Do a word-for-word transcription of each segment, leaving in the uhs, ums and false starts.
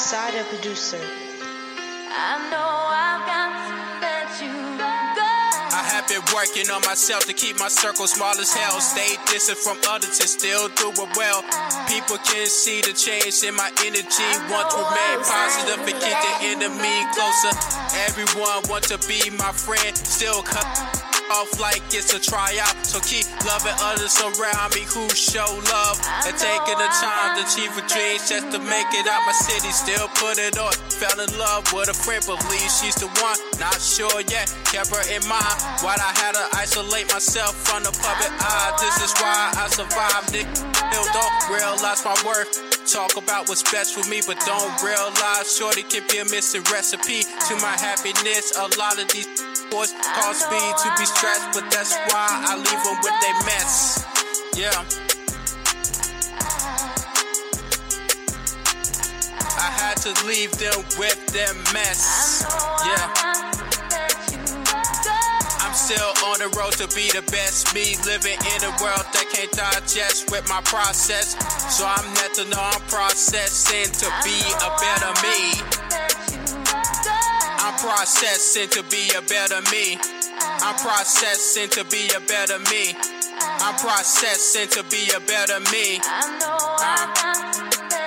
Sada producer. I know I've got to let you go. I have been working on myself to keep my circle small as hell. Stay distant from others and still do it well. People can see the change in my energy. Want to remain positive and keep the enemy closer. Everyone want to be my friend. Still cut off like it's a tryout. So keep loving others around me who show love and taking the time to achieve a dream just to make it out my city. Still put it on. Fell in love with a friend, believe she's the one. Not sure yet, kept her in mind. Why I had to isolate myself from the public eye. This is why I survived it. Still don't realize my worth. Talk about what's best for me, but don't realize shorty can be a missing recipe to my happiness. A lot of these boys cause me to be stressed, but that's why I leave them with their mess. Yeah. I had to leave them with their mess. Yeah. I'm still on the road to be the best me, living in a world that can't digest with my process. So I'm net to know I'm processing to be a better me. I'm processing to be a better me. I'm processing to be a better me. I'm processing to be a better me. Uh.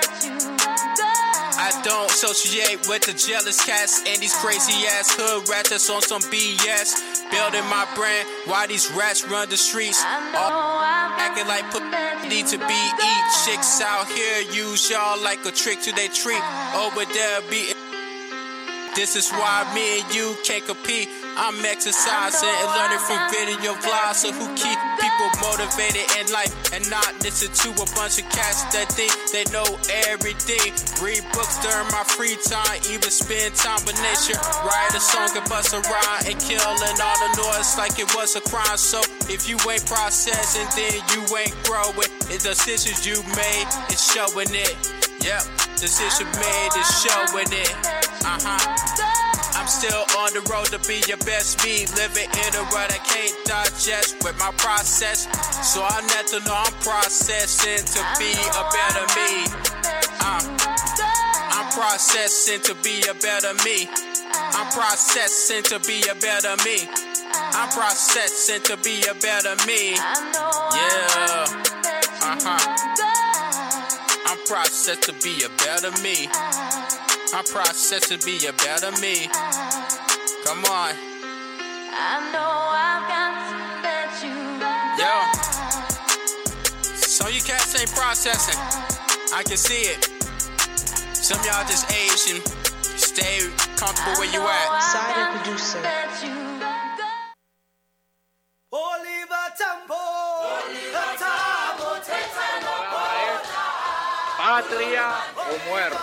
I don't associate with the jealous cats and these crazy ass hood rats that's on some B S. Building my brand, why these rats run the streets? All acting like put need to be eat. Chicks out here use y'all like a trick to their treat. Over there be. This is why me and you can't compete. I'm exercising and learning from video vlogs so who keep people motivated in life and not listen to a bunch of cats that think they know everything. Read books during my free time, even spend time with nature. Write a song and bust a rhyme and killing all the noise like it was a crime. So if you ain't processing, then you ain't growing. It's decisions you made, it's showing it. Yep, decision made is showing it. Uh-huh. I'm still on the road to be your best me, living in a world I can't digest with my process. So I need to know I'm processing to be a better me. Uh, I'm processing to be a better me. I'm processing to be a better me. I'm processing to be a better me. Yeah. Uh-huh. I'm processed to be a better me. I'm processed to be a better me. Come on. I know I've got to let you go. Yo. Some of you cats ain't processing. I can see it. Some of y'all just aged and stay comfortable where you at. Sada producer. Oliver Tambo. Oliver Tambo. Patria o muerte.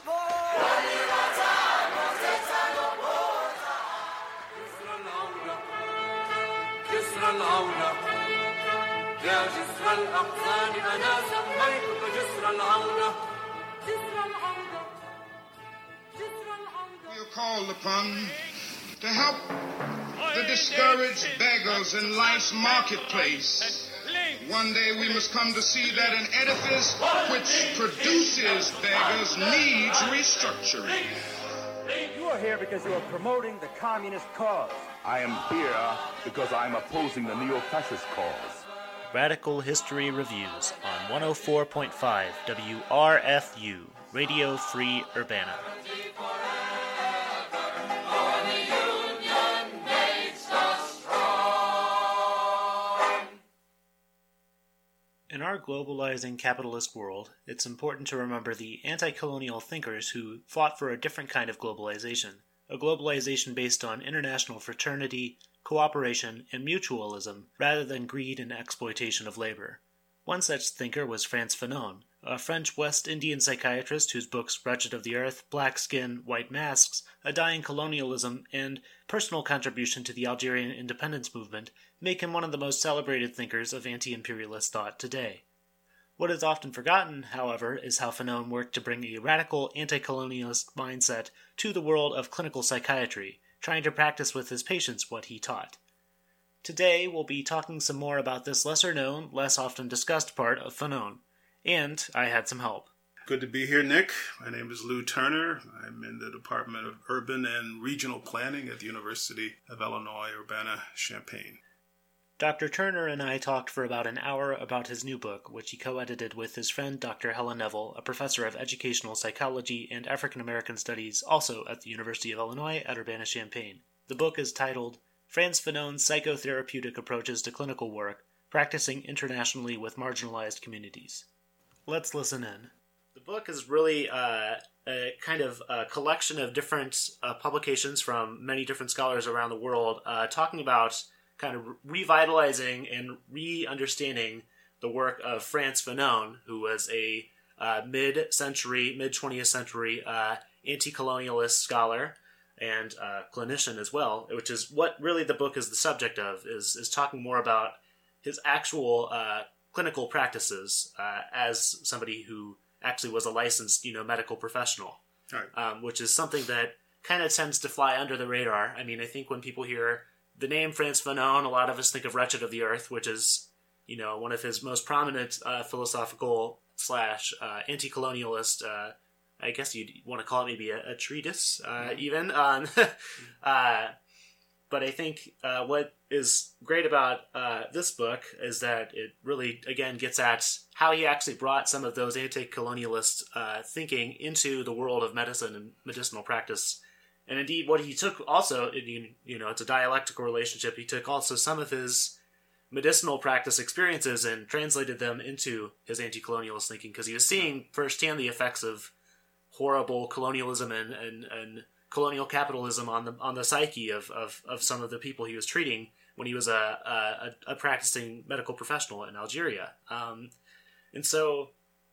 العونة يا جسر الأقزام أنا سميتك جسر العونة جسر العونة جسر العونة. We are called upon to help the discouraged beggars in life's marketplace. One day we must come to see that an edifice which produces beggars needs restructuring. You are here because you are promoting the communist cause. I am here because I'm opposing the neo-fascist cause. Radical History Reviews on one oh four point five W R F U, Radio Free Urbana. In our globalizing capitalist world, it's important to remember the anti-colonial thinkers who fought for a different kind of globalization, a globalization based on international fraternity, cooperation, and mutualism, rather than greed and exploitation of labor. One such thinker was Frantz Fanon, a French West Indian psychiatrist whose books Wretched of the Earth, Black Skin, White Masks, A Dying Colonialism, and Personal Contribution to the Algerian Independence Movement make him one of the most celebrated thinkers of anti-imperialist thought today. What is often forgotten, however, is how Fanon worked to bring a radical anti-colonialist mindset to the world of clinical psychiatry, trying to practice with his patients what he taught. Today, we'll be talking some more about this lesser-known, less often discussed part of Fanon. And I had some help. Good to be here, Nick. My name is Lou Turner. I'm in the Department of Urban and Regional Planning at the University of Illinois Urbana-Champaign. Doctor Turner and I talked for about an hour about his new book, which he co-edited with his friend Doctor Helen Neville, a professor of educational psychology and African American studies, also at the University of Illinois at Urbana-Champaign. The book is titled Frantz Fanon's Psychotherapeutic Approaches to Clinical Work, Practicing Internationally with Marginalized Communities. Let's listen in. The book is really uh, a kind of a collection of different uh, publications from many different scholars around the world, uh, talking about kind of revitalizing and re-understanding the work of Frantz Fanon, who was a uh, mid-century, mid-twentieth century uh, anti-colonialist scholar and uh, clinician as well, which is what really the book is the subject of, is, is talking more about his actual uh, clinical practices uh, as somebody who actually was a licensed, you know, medical professional, right. um, which is something that kind of tends to fly under the radar. I mean, I think when people hear the name Frantz Fanon, a lot of us think of Wretched of the Earth, which is, you know, one of his most prominent uh, philosophical slash uh, anti-colonialist, uh, I guess you'd want to call it maybe a, a treatise, uh, even. Um, uh, but I think uh, what is great about uh, this book is that it really, again, gets at how he actually brought some of those anti-colonialist uh, thinking into the world of medicine and medicinal practice. And indeed, what he took also, you know, it's a dialectical relationship. He took also some of his medicinal practice experiences and translated them into his anti-colonialist thinking, because he was seeing firsthand the effects of horrible colonialism and, and, and colonial capitalism on the on the psyche of, of, of some of the people he was treating when he was a, a, a practicing medical professional in Algeria. Um, and so,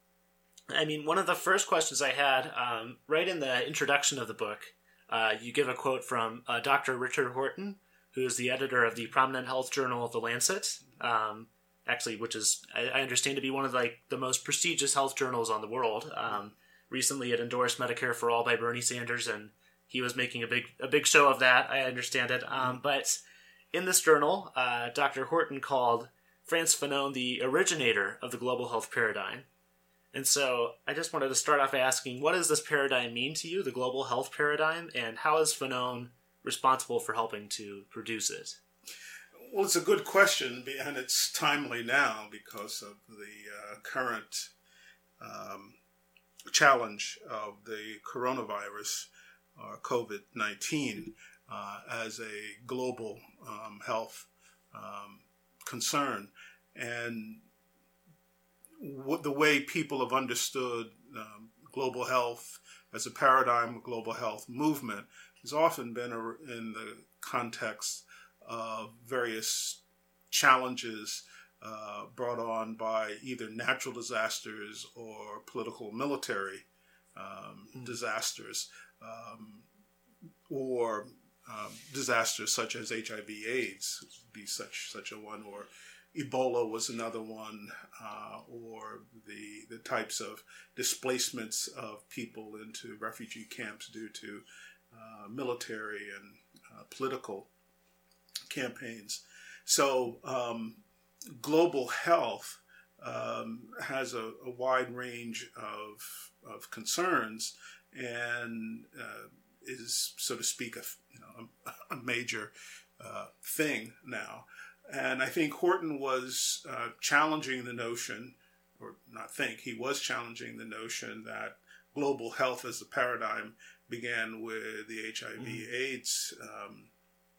I mean, one of the first questions I had, um, right in the introduction of the book, Uh, you give a quote from uh, Doctor Richard Horton, who is the editor of the prominent health journal The Lancet, um, actually, which is, I, I understand, to be one of like the most prestigious health journals on the world. Um, recently, it endorsed Medicare for All by Bernie Sanders, and he was making a big a big show of that. I understand it. Um, but in this journal, uh, Doctor Horton called Frantz Fanon the originator of the global health paradigm. And so I just wanted to start off by asking, what does this paradigm mean to you, the global health paradigm, and how is Fanon responsible for helping to produce it? Well, it's a good question, and it's timely now because of the uh, current um, challenge of the coronavirus, or covid nineteen, uh, as a global um, health um, concern. And what the way people have understood um, global health as a paradigm, global health movement, has often been a, in the context of various challenges uh, brought on by either natural disasters or political military um, mm. disasters, um, or um, disasters such as H I V AIDS would be such such a one, or Ebola was another one, uh, or the the types of displacements of people into refugee camps due to uh, military and uh, political campaigns. So um, global health um, has a, a wide range of of concerns, and uh, is, so to speak, a you know a, a major uh, thing now. And I think Horton was uh, challenging the notion, or not think, he was challenging the notion that global health as a paradigm began with the H I V mm. AIDS um,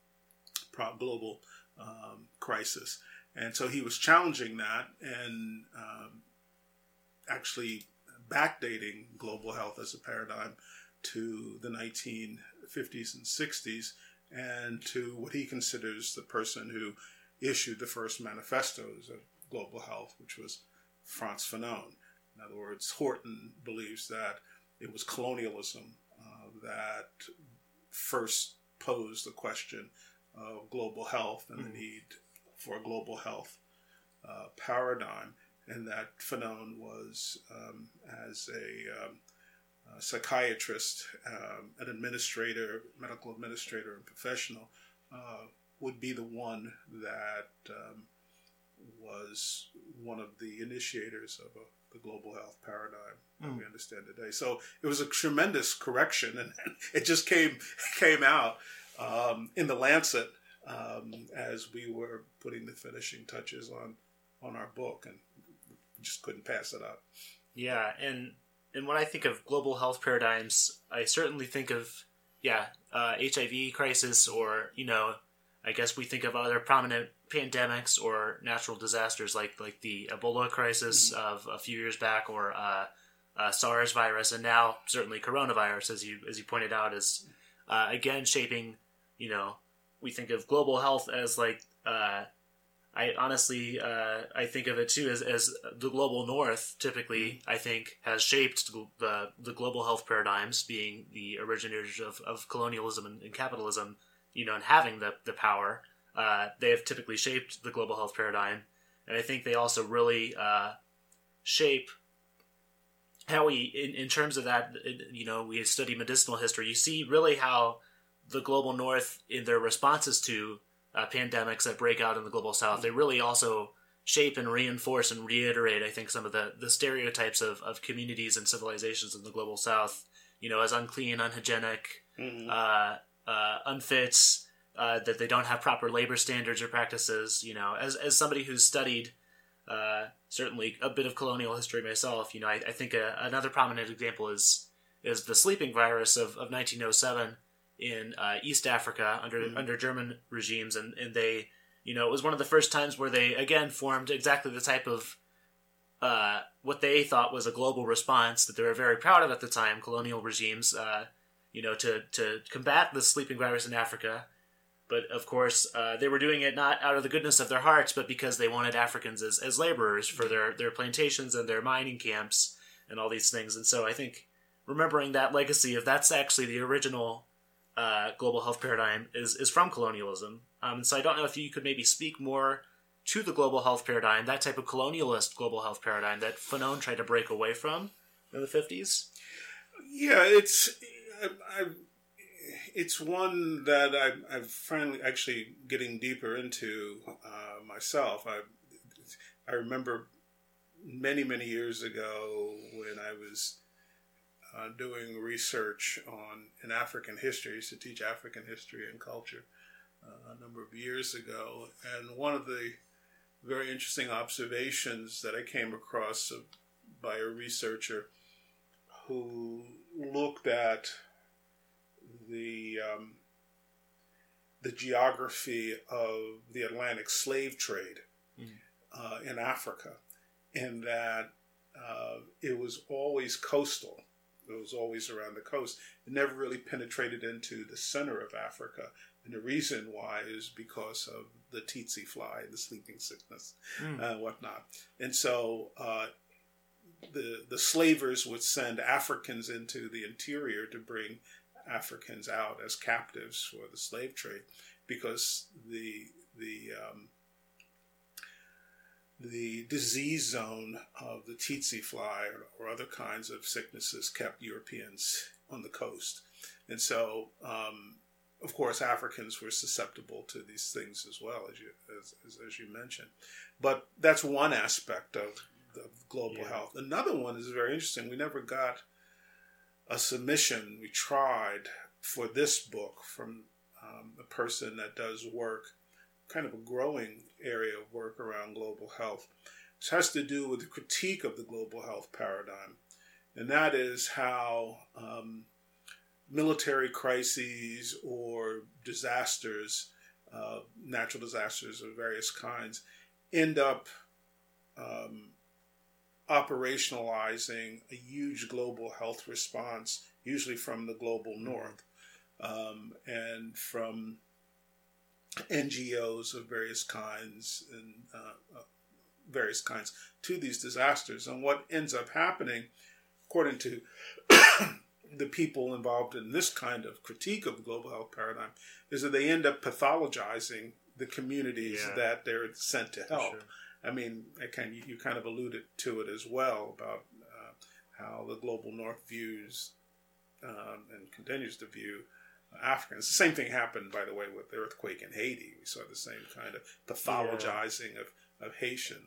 global um, crisis. And so he was challenging that and um, actually backdating global health as a paradigm to the nineteen fifties and sixties, and to what he considers the person who issued the first manifestos of global health, which was Frantz Fanon. In other words, Horton believes that it was colonialism uh, that first posed the question of global health and mm-hmm. the need for a global health uh, paradigm, and that Fanon was, um, as a, um, a psychiatrist, um, an administrator, medical administrator and professional, uh, would be the one that um, was one of the initiators of a, the global health paradigm that Mm. we understand today. So it was a tremendous correction, and it just came came out um, in the Lancet um, as we were putting the finishing touches on on our book, and we just couldn't pass it up. Yeah, and and when I think of global health paradigms, I certainly think of yeah, uh, H I V crisis, or you know, I guess we think of other prominent pandemics or natural disasters like like the Ebola crisis mm-hmm. of a few years back, or uh, uh, SARS virus, and now certainly coronavirus, as you as you pointed out, is uh, again shaping. You know, we think of global health as like. Uh, I honestly, uh, I think of it too as, as the global north typically, I think, has shaped the the global health paradigms, being the originators of, of colonialism and, and capitalism, you know, and having the, the power. Uh, they have typically shaped the global health paradigm. And I think they also really uh, shape how we, in, in terms of that, you know, we study medicinal history, you see really how the global north, in their responses to Uh, pandemics that break out in the global south, they really also shape and reinforce and reiterate, I think, some of the, the stereotypes of, of communities and civilizations in the global south, you know, as unclean, unhygienic, mm-hmm. uh, uh, unfit, uh, that they don't have proper labor standards or practices, you know, as, as somebody who's studied uh, certainly a bit of colonial history myself, you know, I, I think a, another prominent example is is the sleeping virus of, of nineteen oh seven, in uh, East Africa under mm-hmm. under German regimes, and, and they, you know, it was one of the first times where they, again, formed exactly the type of uh, what they thought was a global response that they were very proud of at the time, colonial regimes, uh, you know, to, to combat the sleeping virus in Africa. But, of course, uh, they were doing it not out of the goodness of their hearts, but because they wanted Africans as, as laborers for their, their plantations and their mining camps and all these things. And so I think remembering that legacy of that's actually the original Uh, global health paradigm is, is from colonialism. Um, so I don't know if you could maybe speak more to the global health paradigm, that type of colonialist global health paradigm that Fanon tried to break away from in the fifties. Yeah, it's I, I, it's one that I, I'm finally actually getting deeper into uh, myself. I I remember many, many years ago when I was Uh, doing research on in African history. I used to teach African history and culture uh, a number of years ago, and one of the very interesting observations that I came across of, by a researcher who looked at the um, the geography of the Atlantic slave trade mm. uh, in Africa, and that uh, it was always coastal. It was always around the coast. It never really penetrated into the center of Africa. And the reason why is because of the tsetse fly, the sleeping sickness, mm. and whatnot. And so uh, the the slavers would send Africans into the interior to bring Africans out as captives for the slave trade, because the the um, the disease zone of the tsetse fly or, or other kinds of sicknesses kept Europeans on the coast. And so, um, of course, Africans were susceptible to these things as well, as you as, as, as you mentioned. But that's one aspect of, of global yeah. health. Another one is very interesting. We never got a submission. We tried for this book from um, a person that does work, kind of a growing area of work around global health. This has to do with the critique of the global health paradigm. And that is how um, military crises or disasters, uh, natural disasters of various kinds, end up um, operationalizing a huge global health response, usually from the global north, um, and from N G Os of various kinds and uh, uh, various kinds to these disasters. And what ends up happening, according to the people involved in this kind of critique of the global health paradigm, is that they end up pathologizing the communities yeah. that they're sent to help. Sure. I mean, I kind of, you kind of alluded to it as well about uh, how the global north views um, and continues to view Africans. The same thing happened, by the way, with the earthquake in Haiti. We saw the same kind of pathologizing yeah. of, of Haitians.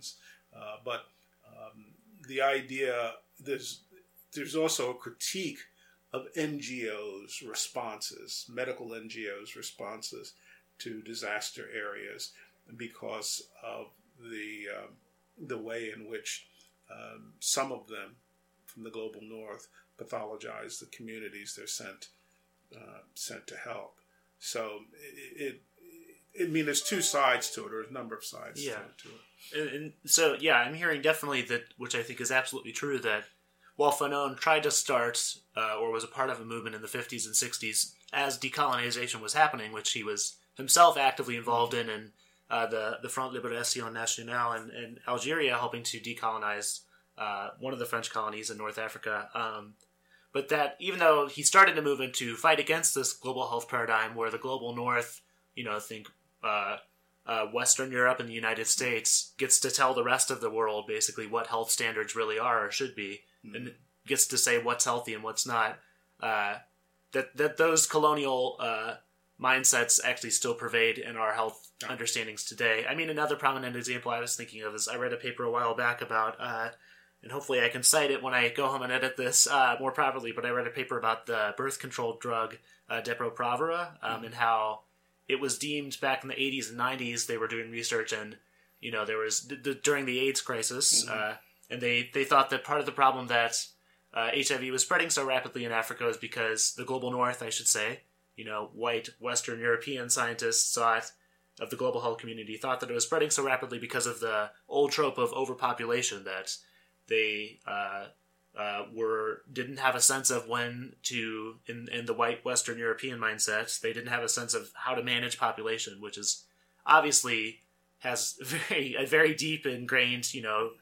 Uh, but um, the idea, there's, there's also a critique of N G Os' responses, medical N G Os' responses to disaster areas because of the um, the way in which um, some of them from the global north pathologize the communities they're sent uh, sent to help. So it, it, I mean, there's two sides to it, or a number of sides yeah. to, to it. And, and so, yeah, I'm hearing definitely that, which I think is absolutely true, that while Fanon tried to start, uh, or was a part of a movement in the fifties and sixties as decolonization was happening, which he was himself actively involved in, and uh, the, the Front Libération Nationale in, in Algeria helping to decolonize uh, one of the French colonies in North Africa. Um, but that even though he started a movement to fight against this global health paradigm where the global north, you know, think uh, uh, Western Europe and the United States, gets to tell the rest of the world basically what health standards really are or should be, mm-hmm. and gets to say what's healthy and what's not, uh, that, that those colonial uh, mindsets actually still pervade in our health yeah. understandings today. I mean, another prominent example I was thinking of is I read a paper a while back about, uh, and hopefully I can cite it when I go home and edit this uh, more properly, but I read a paper about the birth control drug uh, Depo-Provera, um, mm-hmm. and how it was deemed back in the eighties and nineties, they were doing research, and, you know, there was, d- d- during the AIDS crisis, mm-hmm. uh, and they, they thought that part of the problem that uh, H I V was spreading so rapidly in Africa was because the global north, I should say, you know, white Western European scientists thought of the global health community, thought that it was spreading so rapidly because of the old trope of overpopulation, that they uh, uh, were didn't have a sense of when to, in, in the white Western European mindset, they didn't have a sense of how to manage population, which is obviously has very a very deep ingrained, you know,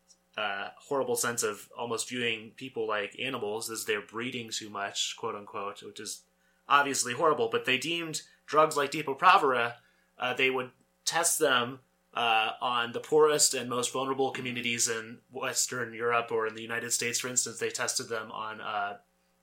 uh, horrible sense of almost viewing people like animals as they're breeding too much, quote unquote, which is obviously horrible. But they deemed drugs like Depo-Provera, uh, they would test them Uh, on the poorest and most vulnerable communities in Western Europe or in the United States, for instance. They tested them on uh,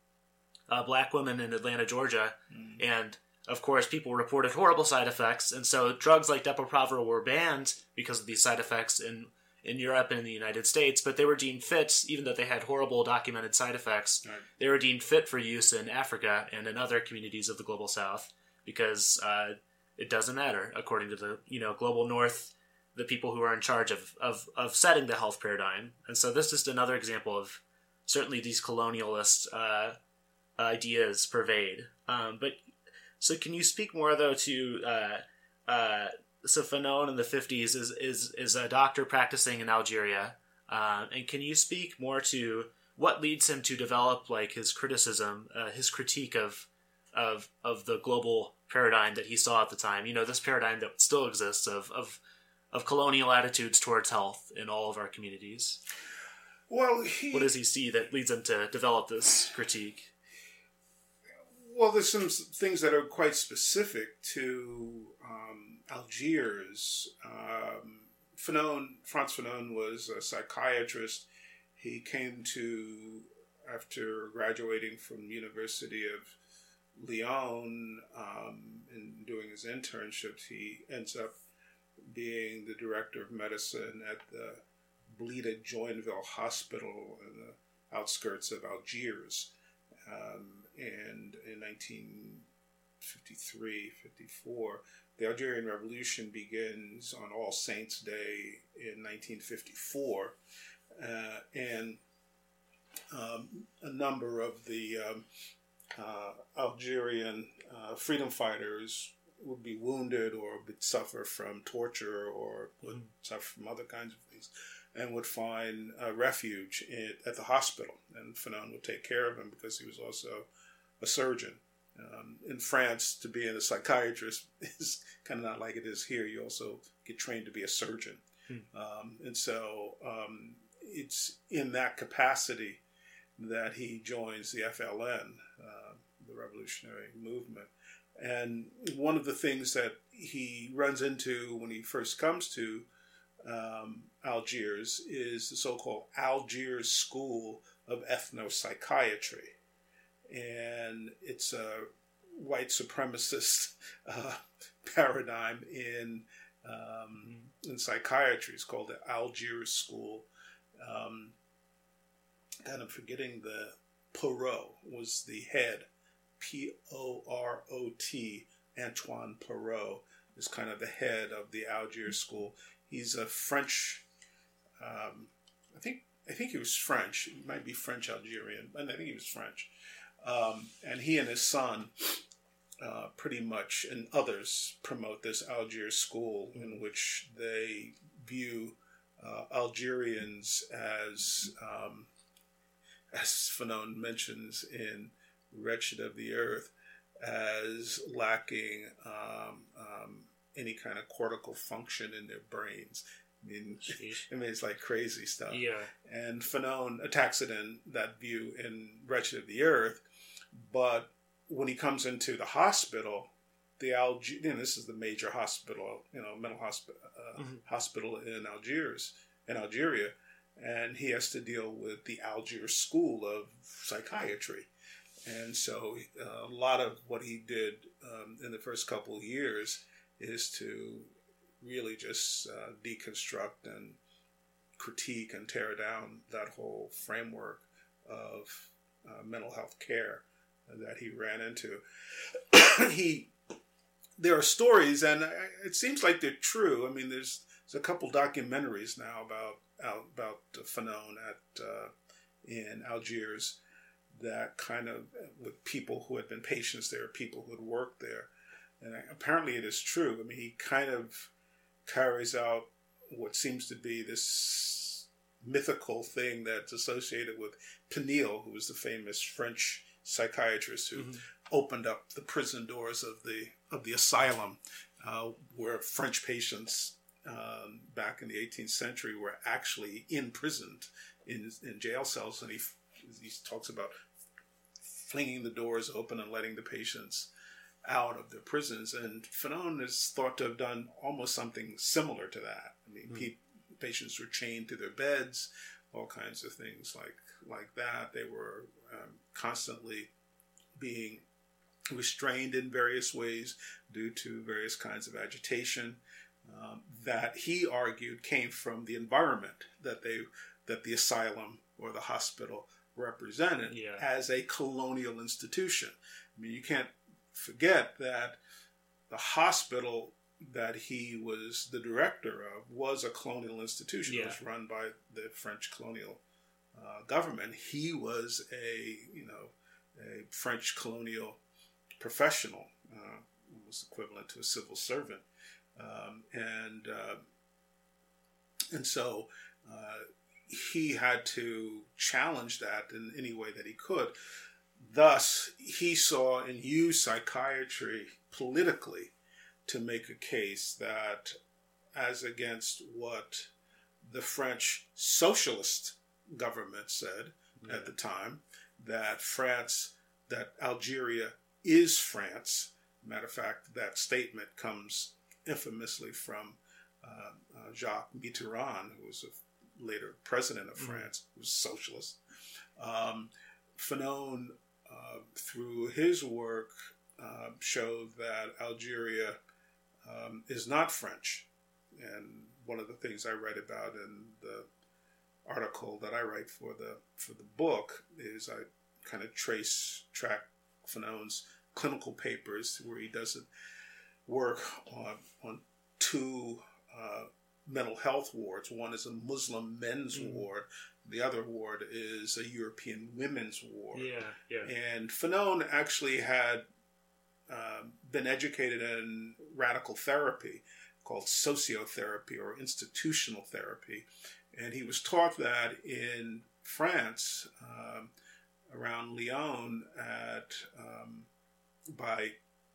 uh, black women in Atlanta, Georgia. Mm. And, of course, people reported horrible side effects. And so drugs like Depo-Provera were banned because of these side effects in, in Europe and in the United States. But they were deemed fit, even though they had horrible documented side effects. Right. They were deemed fit for use in Africa and in other communities of the global south because uh, it doesn't matter, according to the, you know, global north, the people who are in charge of, of, of setting the health paradigm. And so this is just another example of certainly these colonialist uh, ideas pervade. Um, but so can you speak more, though, to uh, uh, so Fanon in the fifties is, is, is a doctor practicing in Algeria. Uh, and can you speak more to what leads him to develop like his criticism, uh, his critique of, of, of the global paradigm that he saw at the time? You know, this paradigm that still exists of, of, of colonial attitudes towards health in all of our communities. Well, he, what does he see that leads him to develop this critique? Well, there's some things that are quite specific to um, Algiers. Um, Fanon, Frantz Fanon was a psychiatrist. He came to, after graduating from University of Lyon um, and doing his internships, he ends up being the director of medicine at the Blida Joinville Hospital in the outskirts of Algiers. Um, and in nineteen fifty-three, fifty-four, the Algerian Revolution begins on All Saints' Day in nineteen fifty-four. Uh, and um, a number of the um, uh, Algerian uh, freedom fighters would be wounded or would suffer from torture or would suffer from other kinds of things and would find a refuge in, at the hospital. And Fanon would take care of them because he was also a surgeon. Um, in France, to be a psychiatrist is kind of not like it is here. You also get trained to be a surgeon. Hmm. Um, and so um, it's in that capacity that he joins the F L N, uh, the revolutionary movement. And one of the things that he runs into when he first comes to um, Algiers is the so-called Algiers School of Ethnopsychiatry. And it's a white supremacist uh, paradigm in um, in psychiatry. It's called the Algiers School. Um, God, I'm forgetting the Perot was the head. P O R O T, Antoine Perot is kind of the head of the Algiers School. He's a French, um, I think I think he was French. He might be French Algerian, but I think he was French. Um, and he and his son uh, pretty much, and others, promote this Algiers School in which they view uh, Algerians as, um, as Fanon mentions in Wretched of the Earth, as lacking um, um, any kind of cortical function in their brains. I mean, I mean, it's like crazy stuff. Yeah. And Fanon attacks it in that view in Wretched of the Earth, but when he comes into the hospital, the Alger, you know, this is the major hospital, you know, mental hospital, uh, mm-hmm. hospital in Algiers, in Algeria, and he has to deal with the Algiers School of Psychiatry. And so uh, a lot of what he did um, in the first couple of years is to really just uh, deconstruct and critique and tear down that whole framework of uh, mental health care that he ran into. he, there are stories, and it seems like they're true. I mean, there's, there's a couple documentaries now about about Fanon at uh, in Algiers that kind of, with people who had been patients there, people who had worked there. And apparently it is true. I mean, he kind of carries out what seems to be this mythical thing that's associated with Peniel, who was the famous French psychiatrist who mm-hmm. opened up the prison doors of the of the asylum, uh, where French patients um, back in the eighteenth century were actually imprisoned in in jail cells. And he he talks about flinging the doors open and letting the patients out of their prisons. And Fanon is thought to have done almost something similar to that. I mean, mm-hmm. pe- patients were chained to their beds, all kinds of things like like that. They were um, constantly being restrained in various ways due to various kinds of agitation um, that he argued came from the environment that they that the asylum or the hospital represented yeah. as a colonial institution. I mean, you can't forget that the hospital that he was the director of was a colonial institution. Yeah. It was run by the French colonial uh, government. He was a, you know, a French colonial professional, uh, almost equivalent to a civil servant. Um, and, uh, and so, uh, he had to challenge that in any way that he could. Thus, he saw and used psychiatry politically to make a case that, as against what the French socialist government said yeah. at the time, that France, that Algeria is France. Matter of fact, that statement comes infamously from uh, uh, Jacques Mitterrand, who was a later president of France, who was socialist. Um, Fanon, uh, through his work, uh, showed that Algeria um, is not French. And one of the things I write about in the article that I write for the for the book is I kind of trace, track Fanon's clinical papers where he does work on, on two uh, mental health wards. One is a Muslim men's mm. ward. The other ward is a European women's ward. Yeah, yeah. And Fanon actually had uh, been educated in radical therapy called sociotherapy or institutional therapy. And he was taught that in France, um, around Lyon, at um, by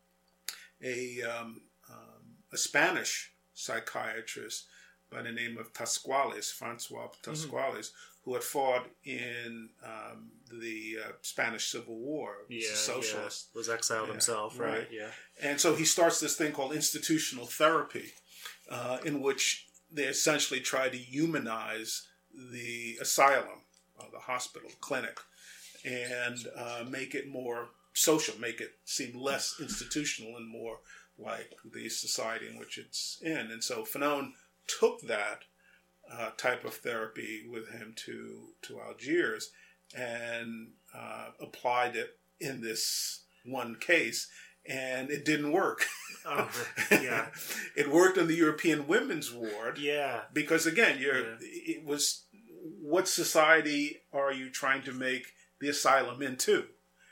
a, um, um, a Spanish psychiatrist by the name of Tasquales, Francois Tasquales, mm-hmm. who had fought in um, the uh, Spanish Civil War. He was yeah, a socialist. Yeah. Was exiled yeah, himself, right? right? Yeah. And so he starts this thing called institutional therapy, uh, in which they essentially try to humanize the asylum, uh, the hospital, clinic, and uh, make it more social, make it seem less institutional and more like the society in which it's in. And so Fanon took that uh, type of therapy with him to to Algiers and uh, applied it in this one case, and it didn't work. Oh, yeah. It worked in the European Women's Ward. Yeah. Because again, you're Yeah. it was what society are you trying to make the asylum into?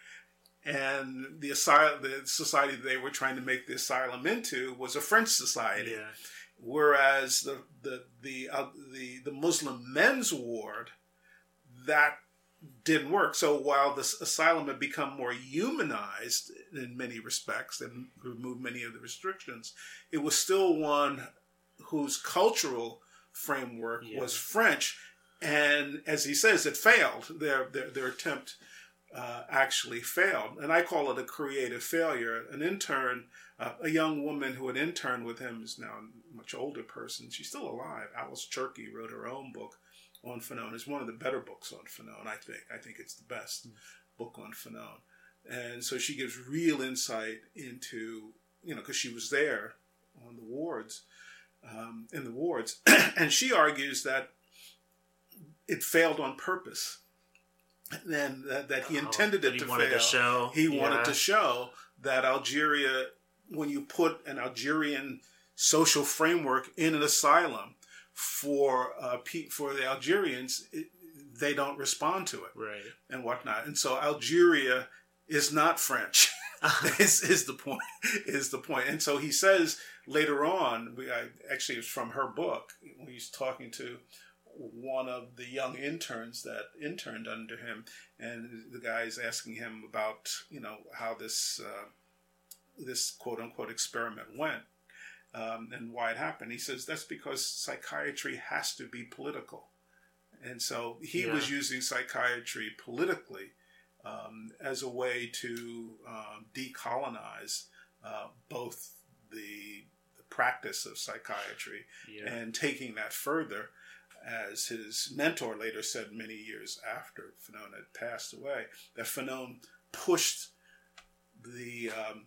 And the asylum, the society they were trying to make the asylum into was a French society. Yeah. Whereas the the the uh, the the Muslim men's ward, that didn't work. So while this asylum had become more humanized in many respects and removed many of the restrictions, it was still one whose cultural framework Yeah. was French. And as he says, it failed. Their their, their attempt uh, actually failed. And I call it a creative failure. An intern, uh, a young woman who had interned with him is now a much older person. She's still alive. Alice Cherky wrote her own book on Fanon. It's one of the better books on Fanon, I think. I think it's the best mm. book on Fanon. And so she gives real insight into, you know, because she was there on the wards, um, in the wards. And she argues that it failed on purpose. And then that, that he intended oh, it he to wanted fail. To show. He yeah. wanted to show that Algeria, when you put an Algerian social framework in an asylum, for uh, for the Algerians, it, they don't respond to it, right, and whatnot. And so Algeria is not French. is, is the point? Is the point? And so he says later on, we I, actually it's from her book when he's talking to one of the young interns that interned under him, and the guy is asking him about you know how this uh, this quote unquote experiment went. Um, and why it happened. He says that's because psychiatry has to be political. And so he yeah. was using psychiatry politically um, as a way to um, decolonize uh, both the, the practice of psychiatry yeah. and taking that further, as his mentor later said many years after Fanon had passed away, that Fanon pushed the, um,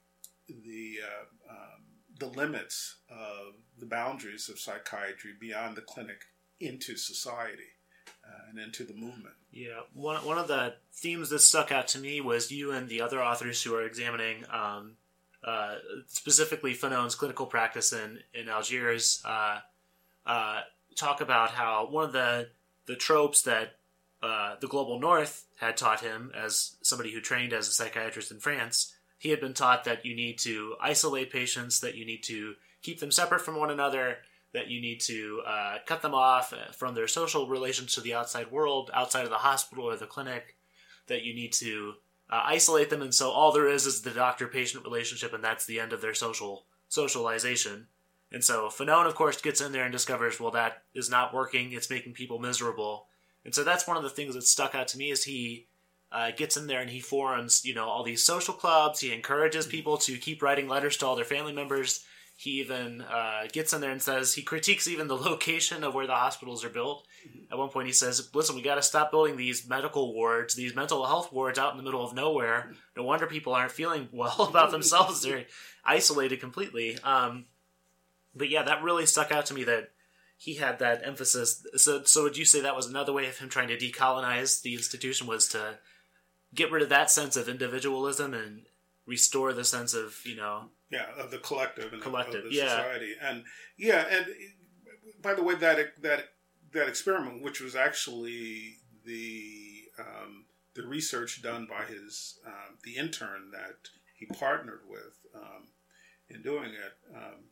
the uh, um, the limits of the boundaries of psychiatry beyond the clinic into society uh, and into the movement. Yeah, one one of the themes that stuck out to me was you and the other authors who are examining um, uh, specifically Fanon's clinical practice in, in Algiers uh, uh, talk about how one of the, the tropes that uh, the Global North had taught him as somebody who trained as a psychiatrist in France. He had been taught that you need to isolate patients, that you need to keep them separate from one another, that you need to uh, cut them off from their social relations to the outside world, outside of the hospital or the clinic, that you need to uh, isolate them, and so all there is is the doctor-patient relationship, and that's the end of their social socialization. And so Fanon, of course, gets in there and discovers, well, that is not working, it's making people miserable. And so that's one of the things that stuck out to me is he Uh, gets in there and he forms, you know, all these social clubs. He encourages people to keep writing letters to all their family members. He even uh, gets in there and says, he critiques even the location of where the hospitals are built. Mm-hmm. At one point he says, listen, we got to stop building these medical wards, these mental health wards out in the middle of nowhere. No wonder people aren't feeling well about themselves. They're isolated completely. Um, but yeah, that really stuck out to me that he had that emphasis. So, so would you say that was another way of him trying to decolonize the institution, was to get rid of that sense of individualism and restore the sense of, you know... Yeah, of the collective and collective, of the yeah. society. And, yeah, and by the way, that that that experiment, which was actually the um, the research done by his um, the intern that he partnered with um, in doing it, um,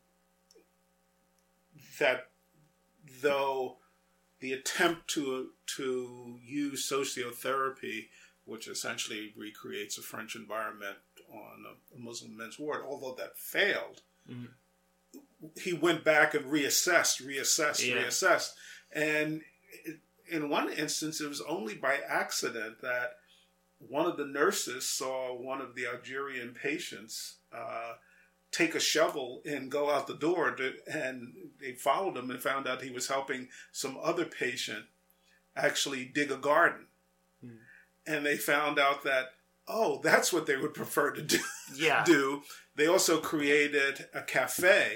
that though the attempt to to use sociotherapy, which essentially recreates a French environment on a Muslim men's ward, although that failed, mm-hmm. he went back and reassessed, reassessed, yeah. reassessed. And in one instance, it was only by accident that one of the nurses saw one of the Algerian patients uh, take a shovel and go out the door, to, and they followed him and found out he was helping some other patient actually dig a garden. Mm. And they found out that, oh, that's what they would prefer to do. Yeah. do. They also created a cafe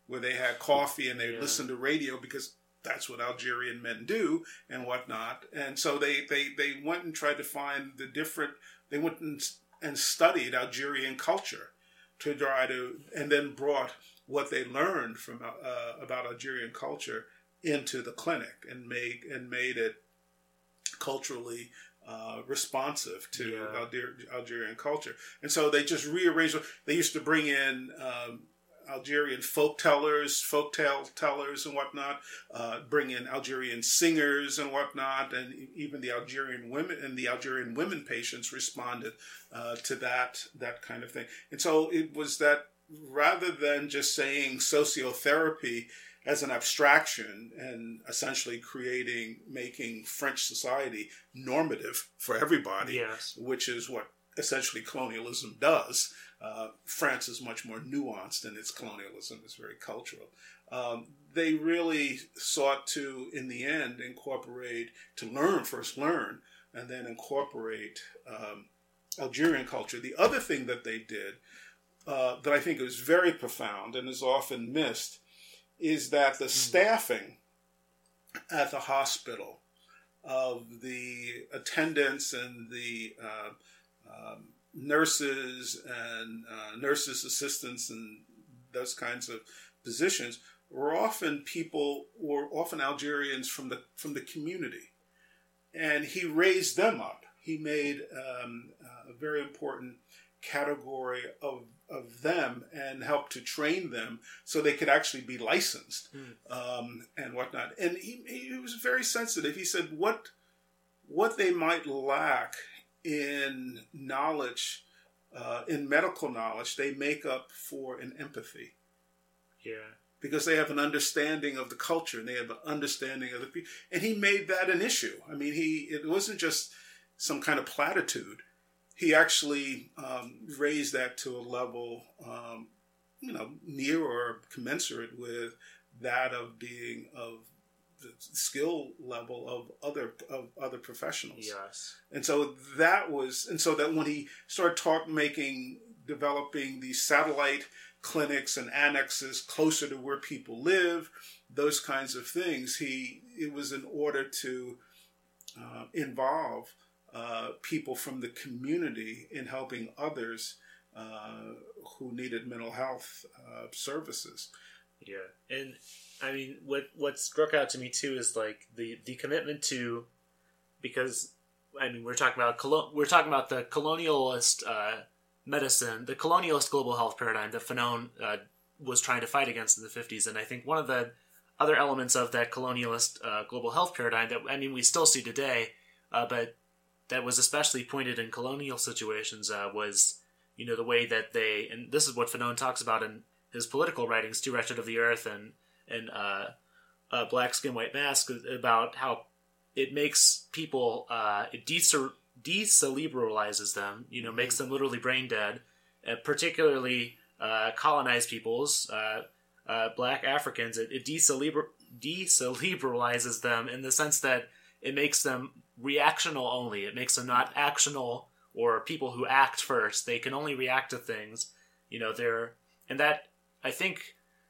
where they had coffee and they Yeah. listened to radio because that's what Algerian men do and whatnot. And so they, they, they went and tried to find the different, they went and, and studied Algerian culture to try to, and then brought what they learned from uh, about Algerian culture into the clinic and made, and made it culturally uh, responsive to Yeah. Alger- Algerian culture. And so they just rearranged, they used to bring in um, Algerian folk tellers, folk tale tellers and whatnot, uh, bring in Algerian singers and whatnot, and even the Algerian women and the Algerian women patients responded uh, to that, that kind of thing. And so it was that rather than just saying sociotherapy as an abstraction and essentially creating, making French society normative for everybody, Yes. which is what essentially colonialism does. Uh, France is much more nuanced in its colonialism. It's very cultural. Um, they really sought to, in the end, incorporate, to learn, first learn, and then incorporate um, Algerian culture. The other thing that they did uh, that I think is very profound and is often missed is that the staffing at the hospital of the attendants and the uh, um, nurses and uh, nurses assistants and those kinds of positions were often people, were often Algerians from the from the community, and he raised them up. He made um, a very important category of of them and helped to train them so they could actually be licensed mm. um, and whatnot. And he, he was very sensitive. He said what what they might lack in knowledge, uh, in medical knowledge, they make up for in empathy. Yeah. Because they have an understanding of the culture and they have an understanding of the people. And he made that an issue. I mean, he it wasn't just some kind of platitude. He actually um, raised that to a level, um, you know, near or commensurate with that of being of the skill level of other of other professionals. Yes. And so that was, and so that when he started talk making, developing these satellite clinics and annexes closer to where people live, those kinds of things, he it was in order to uh, involve uh, people from the community in helping others uh, who needed mental health uh, services. Yeah, and I mean, what what struck out to me too is like the, the commitment to, because I mean we're talking about colo- we're talking about the colonialist uh, medicine, the colonialist global health paradigm that Fanon uh, was trying to fight against in the fifties, and I think one of the other elements of that colonialist uh, global health paradigm that I mean we still see today, uh, but that was especially pointed in colonial situations uh, was you know the way that they, and this is what Fanon talks about in his political writings, Two Wretched of the Earth and and uh, uh, Black Skin, White Mask, about how it makes people, uh, it de- decerebralizes them, you know, makes them literally brain dead, uh, particularly uh, colonized peoples, uh, uh, Black Africans. It, it decerebr- decerebralizes them in the sense that it makes them reactional only. It makes them not actional or people who act first. They can only react to things. You know, they're, and that, I think,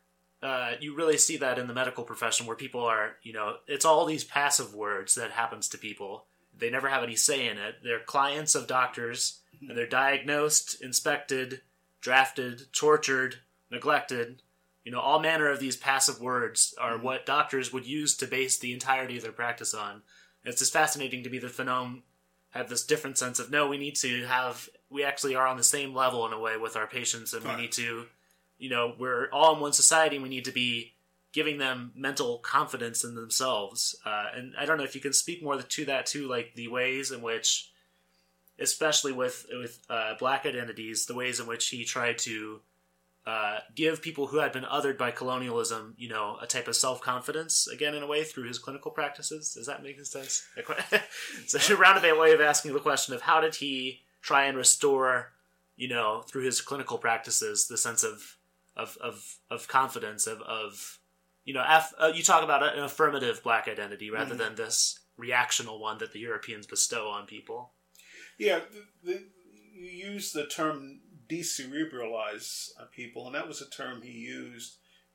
uh, you really see that in the medical profession where people are, you know, it's all these passive words that happens to people. They never have any say in it. They're clients of doctors, and they're diagnosed, inspected, drafted, tortured, neglected. You know, all manner of these passive words are mm-hmm. what doctors would use to base the entirety of their practice on. And it's just fascinating to me that Fanon had this different sense of, no, we need to have, we actually are on the same level in a way with our patients, and we need to, you know, we're all in one society, and we need to be giving them mental confidence in themselves. Uh, and I don't know if you can speak more to that too, like the ways in which, especially with, with uh, Black identities, the ways in which he tried to uh, give people who had been othered by colonialism, you know, a type of self-confidence, again, in a way, through his clinical practices. Does that make sense? It's a roundabout way of asking the question of how did he try and restore, you know, through his clinical practices, the sense of of of, of confidence, of, of you know, af- uh, you talk about an affirmative Black identity rather mm-hmm. than this reactional one that the Europeans bestow on people. Yeah, the, the, you use the term decerebralize people, and that was a term he used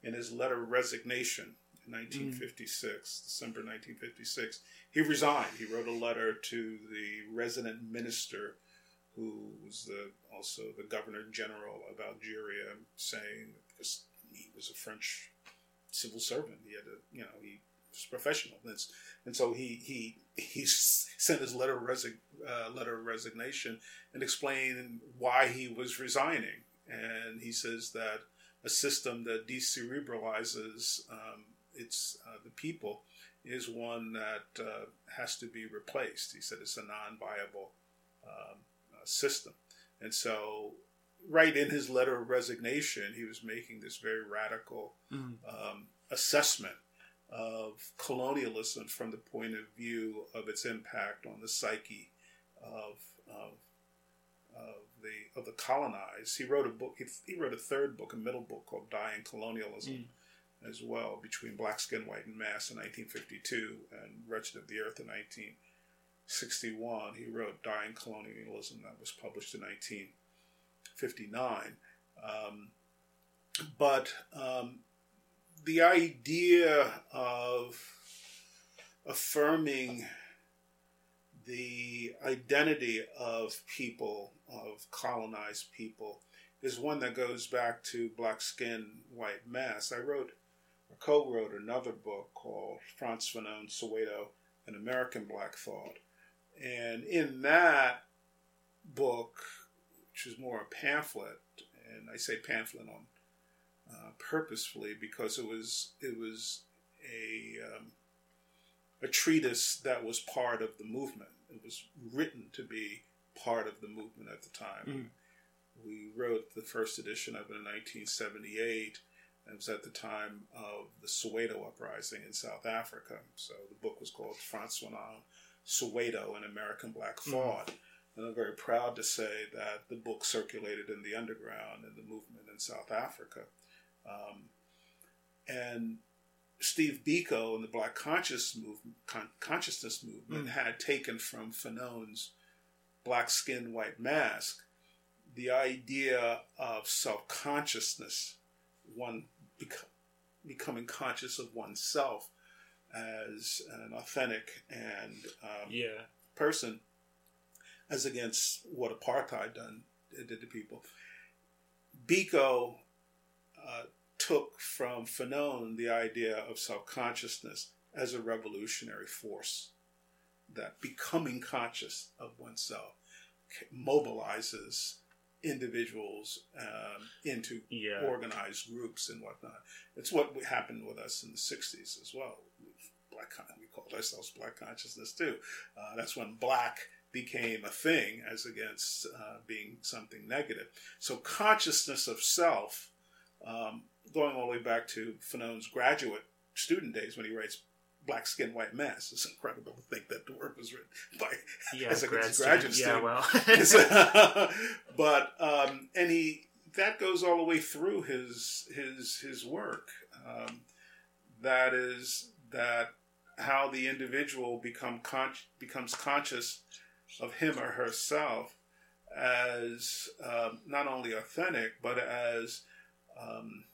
in his letter of resignation in nineteen fifty-six, mm. December nineteen fifty-six, he resigned. He wrote a letter to the resident minister, who was the, also the Governor General of Algeria, saying, because he was a French civil servant, he had a, you know, he was professional, and, and so he he he sent his letter of resi- uh, letter of resignation and explained why he was resigning. And he says that a system that decerebralizes um, its uh, the people is one that uh, has to be replaced. He said it's a non-viable um, uh, system. And so right in his letter of resignation, he was making this very radical mm. um, assessment of colonialism from the point of view of its impact on the psyche of, of, of the of the colonized. He wrote a book. He, he wrote a third book, a middle book called "Dying Colonialism," mm. as well, between Black Skin, White, and Mass in nineteen fifty-two and "Wretched of the Earth" in nineteen sixty-one. He wrote "Dying Colonialism," that was published in nineteen fifty-nine. Um, but um, the idea of affirming the identity of people, of colonized people, is one that goes back to Black Skin, White Mass. I wrote, or co-wrote another book called Frantz Fanon, Soweto, An American Black Thought. And in that book, which is more a pamphlet, and I say pamphlet on uh, purposefully because it was it was a um, a treatise that was part of the movement. It was written to be part of the movement at the time. Mm. We wrote the first edition of it in nineteen seventy-eight. It was at the time of the Soweto uprising in South Africa. So the book was called Frantz Fanon, Soweto, An American Black Thought. Mm. And I'm very proud to say that the book circulated in the underground in the movement in South Africa. Um, and Steve Biko and the Black Conscious movement, con- Consciousness Movement mm. had taken from Fanon's Black Skin, White Mask the idea of self-consciousness, one bec- becoming conscious of oneself as an authentic and um, yeah. person, as against what apartheid done did to people. Biko uh, took from Fanon the idea of self-consciousness as a revolutionary force, that becoming conscious of oneself mobilizes individuals um, into yeah. organized groups and whatnot. It's what happened with us in the sixties as well. Black, we called ourselves Black Consciousness too. Uh, that's when black became a thing as against uh, being something negative. So consciousness of self, um, going all the way back to Fanon's graduate student days when he writes Black Skin, White Mass. It's incredible to think that the work was written by yeah, as a grad graduate student. student. Yeah, well. but um, and he that goes all the way through his his his work. Um, that is that how the individual become con- becomes conscious of him or herself as um, not only authentic, but as, um,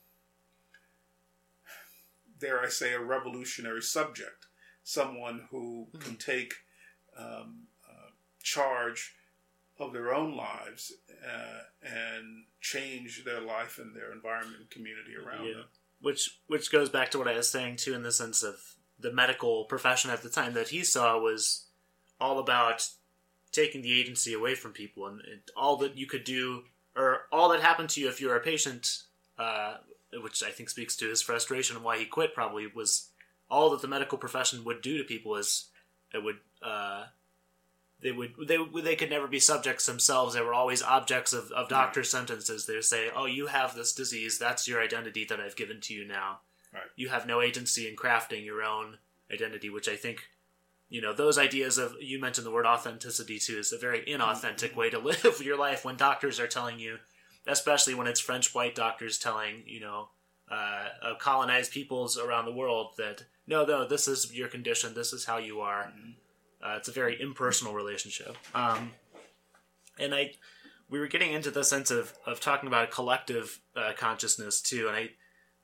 dare I say, a revolutionary subject, someone who mm-hmm. can take um, uh, charge of their own lives uh, and change their life and their environment and community around yeah. them. Which which goes back to what I was saying, too, in the sense of the medical profession at the time that he saw was all about taking the agency away from people, and, and all that you could do, or all that happened to you if you were a patient, uh, which I think speaks to his frustration and why he quit probably, was all that the medical profession would do to people is it would uh, they would they they could never be subjects themselves. They were always objects of, of doctors' sentences. They would say, "Oh, you have this disease. That's your identity that I've given to you now. Right. You have no agency in crafting your own identity," which I think, you know, those ideas of, you mentioned the word authenticity too, is a very inauthentic way to live your life when doctors are telling you, especially when it's French white doctors telling, you know, uh, uh, colonized peoples around the world that, no, no, this is your condition, this is how you are. Mm-hmm. Uh, it's a very impersonal relationship. Um, and I, we were getting into the sense of, of talking about collective uh, consciousness too, and I,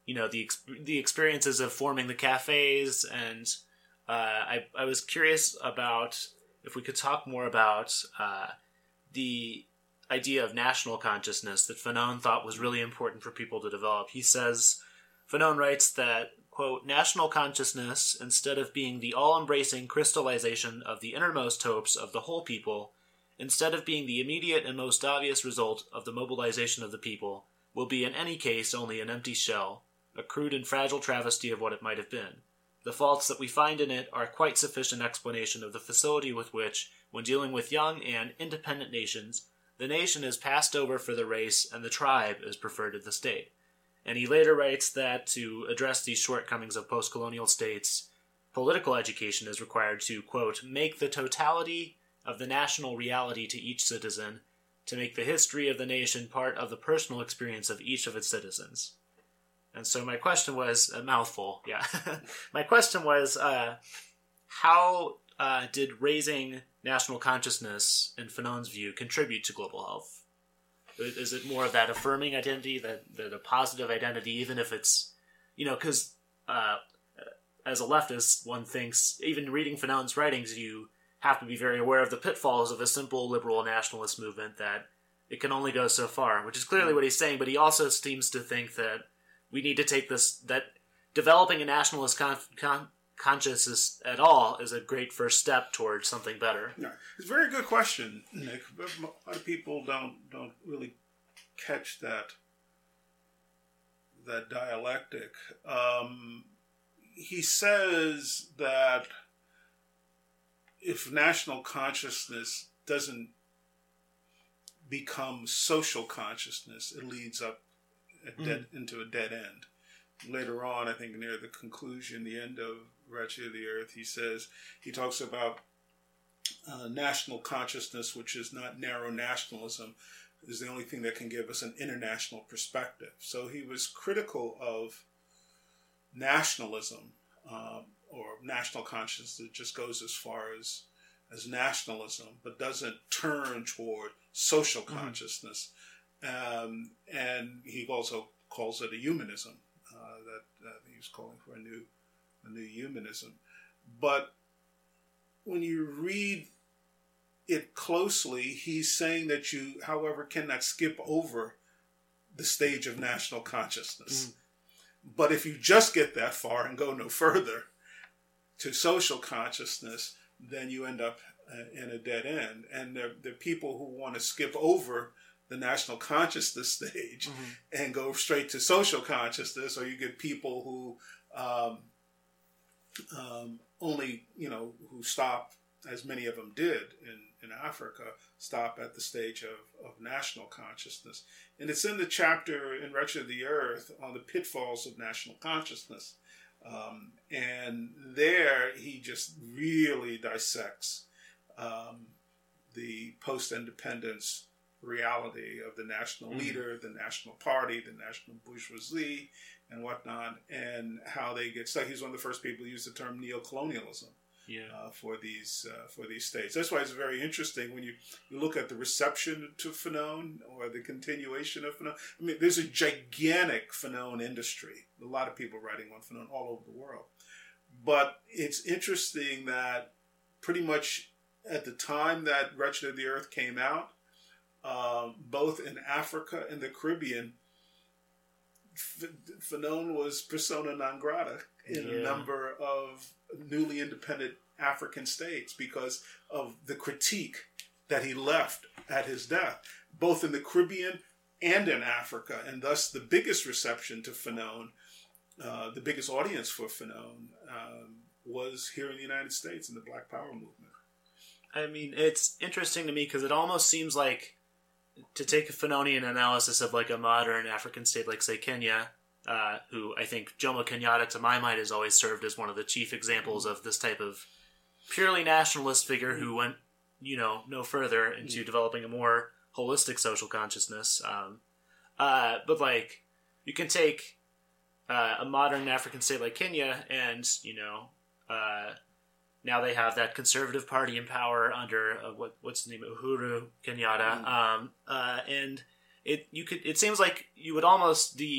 you know, the the experiences of forming the cafes, and uh, I I was curious about if we could talk more about uh, the idea of national consciousness that Fanon thought was really important for people to develop. He says, Fanon writes that, quote, national consciousness, instead of being the all-embracing crystallization of the innermost hopes of the whole people, instead of being the immediate and most obvious result of the mobilization of the people, will be in any case only an empty shell, a crude and fragile travesty of what it might have been. The faults that we find in it are quite sufficient explanation of the facility with which, when dealing with young and independent nations, the nation is passed over for the race and the tribe is preferred to the state. And he later writes that to address these shortcomings of post-colonial states, political education is required to, quote, make the totality of the national reality to each citizen, to make the history of the nation part of the personal experience of each of its citizens. And so my question was, a mouthful, yeah. My question was, uh, how uh, did raising national consciousness, in Fanon's view, contribute to global health? Is it more of that affirming identity, that, that a positive identity, even if it's, you know, because uh, as a leftist, one thinks, even reading Fanon's writings, you have to be very aware of the pitfalls of a simple liberal nationalist movement, that it can only go so far, which is clearly what he's saying, but he also seems to think that we need to take this, that developing a nationalist con- con- consciousness at all is a great first step towards something better. Yeah. It's a very good question, Nick. But a lot of people don't don't really catch that that dialectic. Um, he says that if national consciousness doesn't become social consciousness, it leads up a dead, mm. into a dead end. Later on, I think near the conclusion, the end of Wretched of the Earth, he says, he talks about uh, national consciousness, which is not narrow nationalism, is the only thing that can give us an international perspective. So he was critical of nationalism, um, or national consciousness that just goes as far as as nationalism, but doesn't turn toward social consciousness. Mm-hmm. Um, and he also calls it a humanism. Uh, that uh, he was calling for a new, a new humanism. But when you read it closely, he's saying that you, however, cannot skip over the stage of national consciousness. Mm. But if you just get that far and go no further to social consciousness, then you end up uh, in a dead end. And there, there are people who want to skip over the national consciousness stage mm-hmm. and go straight to social consciousness, or you get people who um, um, only, you know, who stop, as many of them did in, in Africa, stop at the stage of, of national consciousness. And it's in the chapter in Wretched of the Earth on the pitfalls of national consciousness. Um, and there he just really dissects um, the post-independence reality of the national mm-hmm. leader, the national party, the national bourgeoisie, and whatnot, and how they get stuck. He's one of the first people to use the term neocolonialism yeah. uh, for these uh, for these states. That's why it's very interesting when you, you look at the reception to Fanon or the continuation of Fanon. I mean, there's a gigantic Fanon industry. A lot of people writing on Fanon all over the world. But it's interesting that pretty much at the time that Wretched of the Earth came out, Um, both in Africa and the Caribbean, F- Fanon was persona non grata in yeah. a number of newly independent African states because of the critique that he left at his death, both in the Caribbean and in Africa. And thus the biggest reception to Fanon, uh, the biggest audience for Fanon, um, was here in the United States in the Black Power movement. I mean, it's interesting to me because it almost seems like, to take a Fanonian analysis of like a modern African state like, say, Kenya, uh, who I think Jomo Kenyatta, to my mind, has always served as one of the chief examples of this type of purely nationalist figure who went, you know, no further into developing a more holistic social consciousness. Um, uh, but like, you can take uh, a modern African state like Kenya and, you know, uh, now they have that conservative party in power under uh, what what's the name of Uhuru Kenyatta, mm. um, uh, and it you could it seems like you would almost the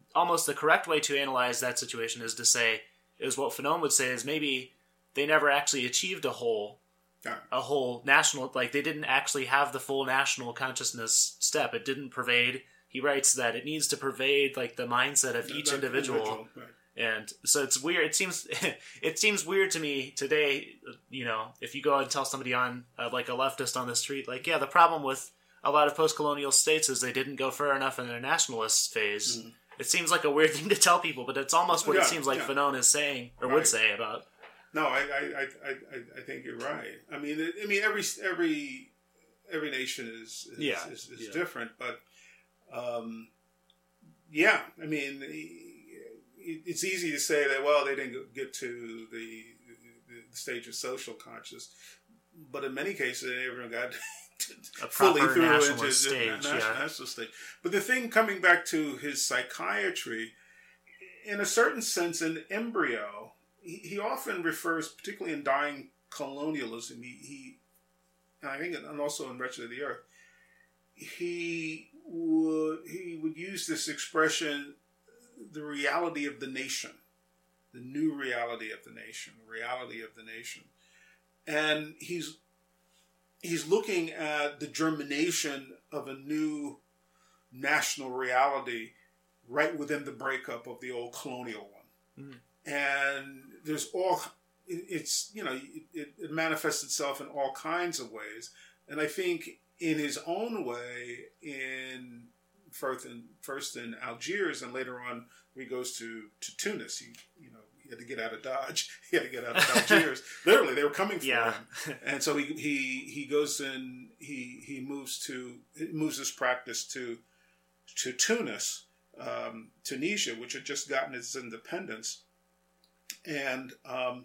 almost the correct way to analyze that situation is to say, is what Fanon would say is maybe they never actually achieved a whole, yeah. a whole national, like they didn't actually have the full national consciousness step. It didn't pervade. He writes that it needs to pervade like the mindset of each that individual. individual right. And so it's weird. It seems it seems weird to me today. You know, if you go out and tell somebody on uh, like a leftist on the street, like, yeah, the problem with a lot of post-colonial states is they didn't go far enough in their nationalist phase. Mm. It seems like a weird thing to tell people, but it's almost what yeah, it seems like yeah. Fanon is saying or right. would say about. No, I, I, I, I, I think you're right. I mean, I mean, every every every nation is is, yeah. is, is yeah. different, but um, yeah, I mean. It's easy to say that, well, they didn't get to the, the stage of social consciousness, but in many cases, they never got a fully proper through nationalist into stage, the national, yeah. national stage. But the thing, coming back to his psychiatry, in a certain sense, in embryo, he, he often refers, particularly in Dying Colonialism, he, he and I think, and also in Wretched of the Earth, he would he would use this expression, the reality of the nation, the new reality of the nation, the reality of the nation. And he's he's looking at the germination of a new national reality right within the breakup of the old colonial one. Mm. And there's all, it's, you know, it, it manifests itself in all kinds of ways. And I think in his own way, in First in, first in Algiers, and later on he goes to, to Tunis. He, you know, he had to get out of Dodge. He had to get out of Algiers. Literally, they were coming for yeah. him. And so he, he he goes and he he moves to he moves his practice to to Tunis, um, Tunisia, which had just gotten its independence, and um,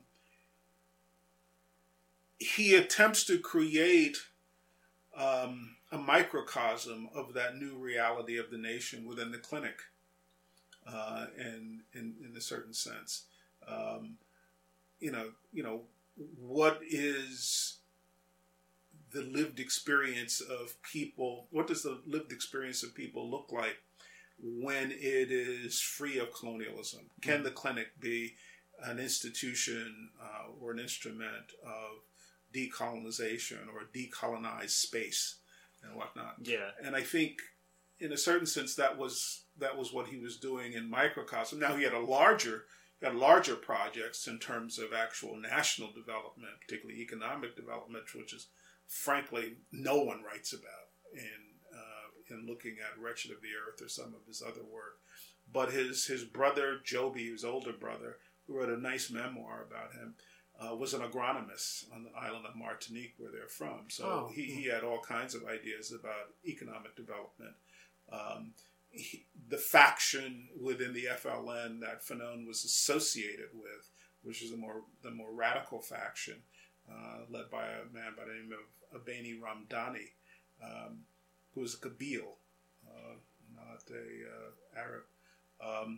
he attempts to create. Um, a microcosm of that new reality of the nation within the clinic, uh, and in, in a certain sense, um, you know, you know, what is the lived experience of people? What does the lived experience of people look like when it is free of colonialism? Can mm-hmm. the clinic be an institution uh, or an instrument of decolonization or decolonized space? And whatnot. Yeah. And I think, in a certain sense, that was that was what he was doing in microcosm. Now he had a larger, he had larger projects in terms of actual national development, particularly economic development, which is, frankly, no one writes about in uh, in looking at Wretched of the Earth or some of his other work. But his his brother Joby, his older brother, who wrote a nice memoir about him. Uh, was an agronomist on the island of Martinique, where they're from. So oh. he, he had all kinds of ideas about economic development. Um, he, the faction within the F L N that Fanon was associated with, which is the more the more radical faction, uh, led by a man by the name of Abeni Ramdani, um, who was a Kabyle, uh, not a uh, Arab. Um,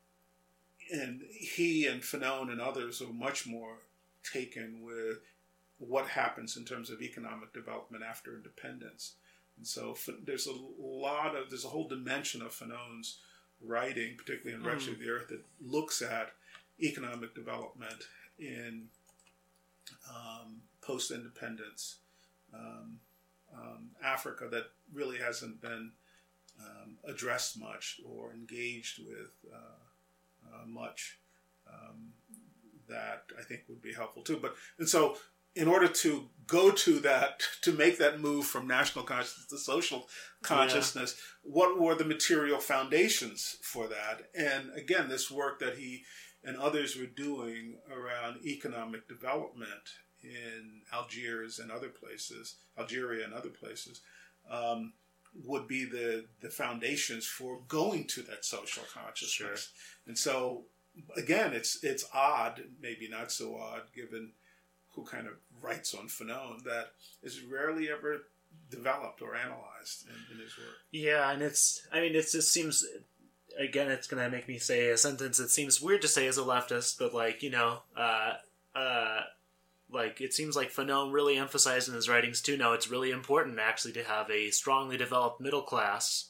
and he and Fanon and others are much more taken with what happens in terms of economic development after independence. And so there's a lot of, there's a whole dimension of Fanon's writing, particularly in Wretched of the Earth, that looks at economic development in um, post-independence um, um, Africa that really hasn't been um, addressed much or engaged with uh, uh, much. Um, that I think would be helpful too. But and so in order to go to that, to make that move from national consciousness to social consciousness, yeah. what were the material foundations for that? And again, this work that he and others were doing around economic development in Algiers and other places, Algeria and other places, um, would be the, the foundations for going to that social consciousness. Sure. And so again, it's it's odd, maybe not so odd, given who kind of writes on Fanon, that is rarely ever developed or analyzed in, in his work. Yeah, and it's, I mean, it just seems, again, it's going to make me say a sentence that seems weird to say as a leftist, but like, you know, uh, uh, like, it seems like Fanon really emphasized in his writings too, no, it's really important actually to have a strongly developed middle class,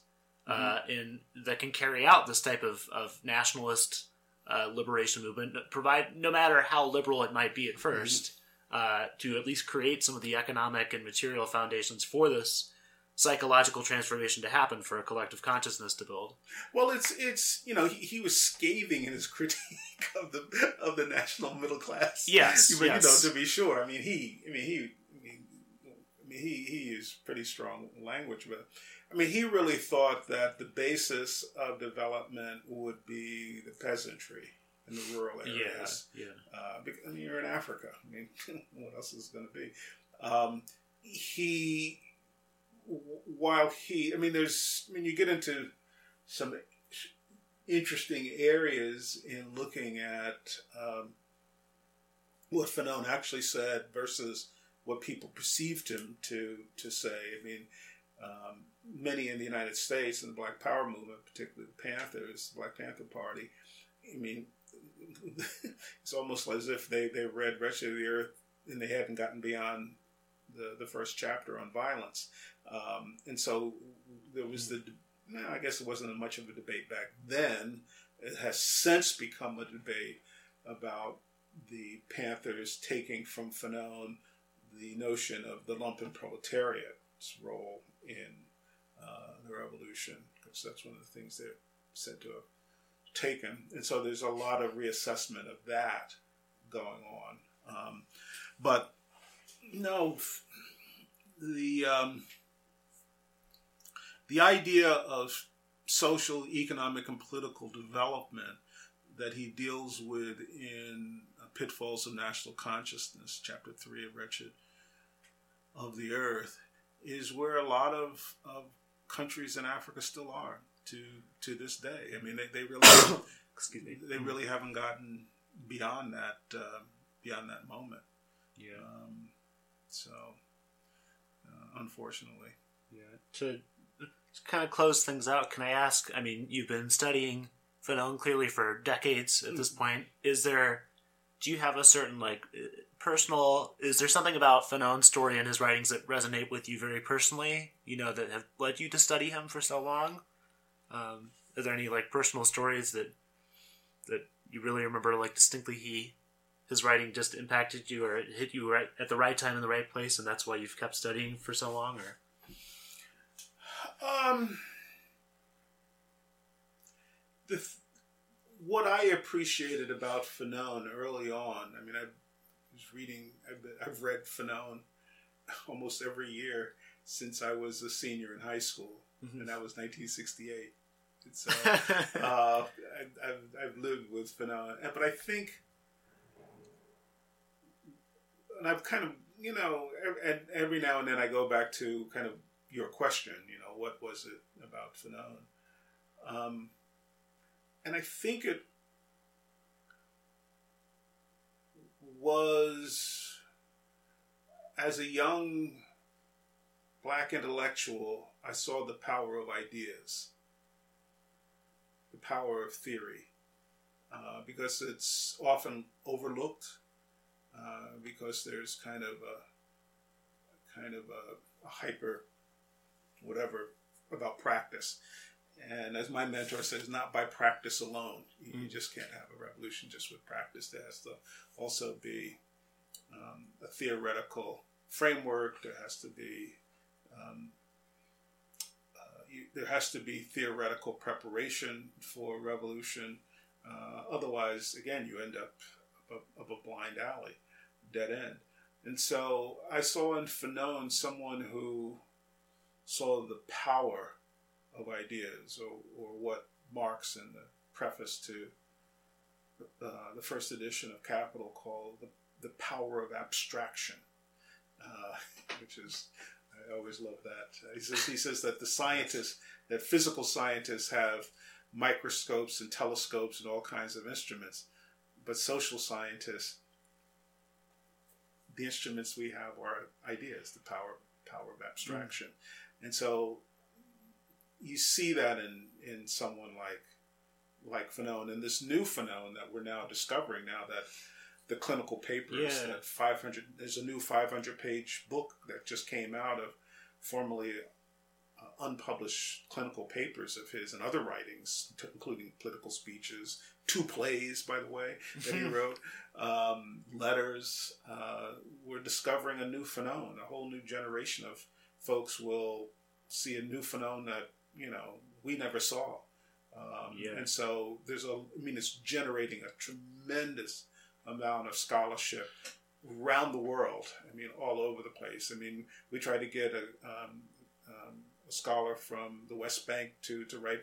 uh, in that can carry out this type of, of nationalist uh, liberation movement, provide no matter how liberal it might be at first, uh, to at least create some of the economic and material foundations for this psychological transformation to happen, for a collective consciousness to build. Well, it's it's you know he, he was scathing in his critique of the of the national middle class. Yes, but yes. you know, to be sure. I mean, he. I mean, he. I mean, I mean, he he used pretty strong language, but I mean, he really thought that the basis of development would be the peasantry in the rural areas. Yeah, yeah. Uh, because, I mean, you're in Africa. I mean, what else is it going to be? Um, he. While he, I mean, there's, I mean, you get into some interesting areas in looking at um, what Fanon actually said versus what people perceived him to to say. I mean, um, many in the United States in the Black Power movement, particularly the Panthers, the Black Panther Party, I mean, it's almost as if they, they read Wretched of the Earth and they hadn't gotten beyond the, the first chapter on violence. Um, and so there was the, no, I guess it wasn't much of a debate back then. It has since become a debate about the Panthers taking from Fanon the notion of the lumpen proletariat's role in uh, the revolution, because that's one of the things they're said to have taken. And so there's a lot of reassessment of that going on. Um, but, no, the... Um, The idea of social, economic, and political development that he deals with in Pitfalls of National Consciousness, Chapter three of Wretched of the Earth, is where a lot of, of countries in Africa still are to to this day. I mean, they, they really excuse me, they really haven't gotten beyond that uh, beyond that moment. Yeah. Um, so, uh, unfortunately, yeah. To To kind of close things out, can I ask, I mean, you've been studying Fanon clearly for decades at this point. Is there, do you have a certain, like, personal, is there something about Fanon's story and his writings that resonate with you very personally, you know, that have led you to study him for so long? Um, are there any, like, personal stories that that you really remember, like, distinctly he, his writing just impacted you, or it hit you right at the right time in the right place, and that's why you've kept studying for so long, or... Um, the what I appreciated about Fanon early on, I mean, I was reading, I've, been, I've read Fanon almost every year since I was a senior in high school, mm-hmm. and that was nineteen sixty-eight. And so uh, I, I've, I've lived with Fanon, but I think, and I've kind of, you know, every, every now and then I go back to kind of your question, you know, what was it about Fanon? Um, and I think it was, as a young black intellectual, I saw the power of ideas, the power of theory, uh, because it's often overlooked, uh, because there's kind of a, kind of a, a hyper whatever about practice. And as my mentor says, not by practice alone. You, mm. you just can't have a revolution just with practice. There has to also be um, a theoretical framework. There has to be um, uh, you, there has to be theoretical preparation for revolution. Uh, otherwise, again, you end up of, of a blind alley, dead end. And so I saw in Fanon someone who saw the power of ideas, or, or what Marx in the preface to uh, the first edition of Capital called the, the power of abstraction, uh, which is, I always love that. He says, he says that the scientists, that physical scientists have microscopes and telescopes and all kinds of instruments, but social scientists, the instruments we have are ideas, the power power of abstraction. Mm. And so you see that in, in someone like like Fanon, and this new Fanon that we're now discovering now, that the clinical papers, yeah. that five hundred, there's a new five hundred page book that just came out of formerly uh, unpublished clinical papers of his and other writings, t- including political speeches, two plays, by the way, that he wrote, um, letters. Uh, we're discovering a new phenomenon. A whole new generation of folks will see a new phenomenon that, you know, we never saw. Um, yeah. And so there's a, I mean, it's generating a tremendous amount of scholarship around the world. I mean, all over the place. I mean, we tried to get a, um, um, a scholar from the West Bank to, to write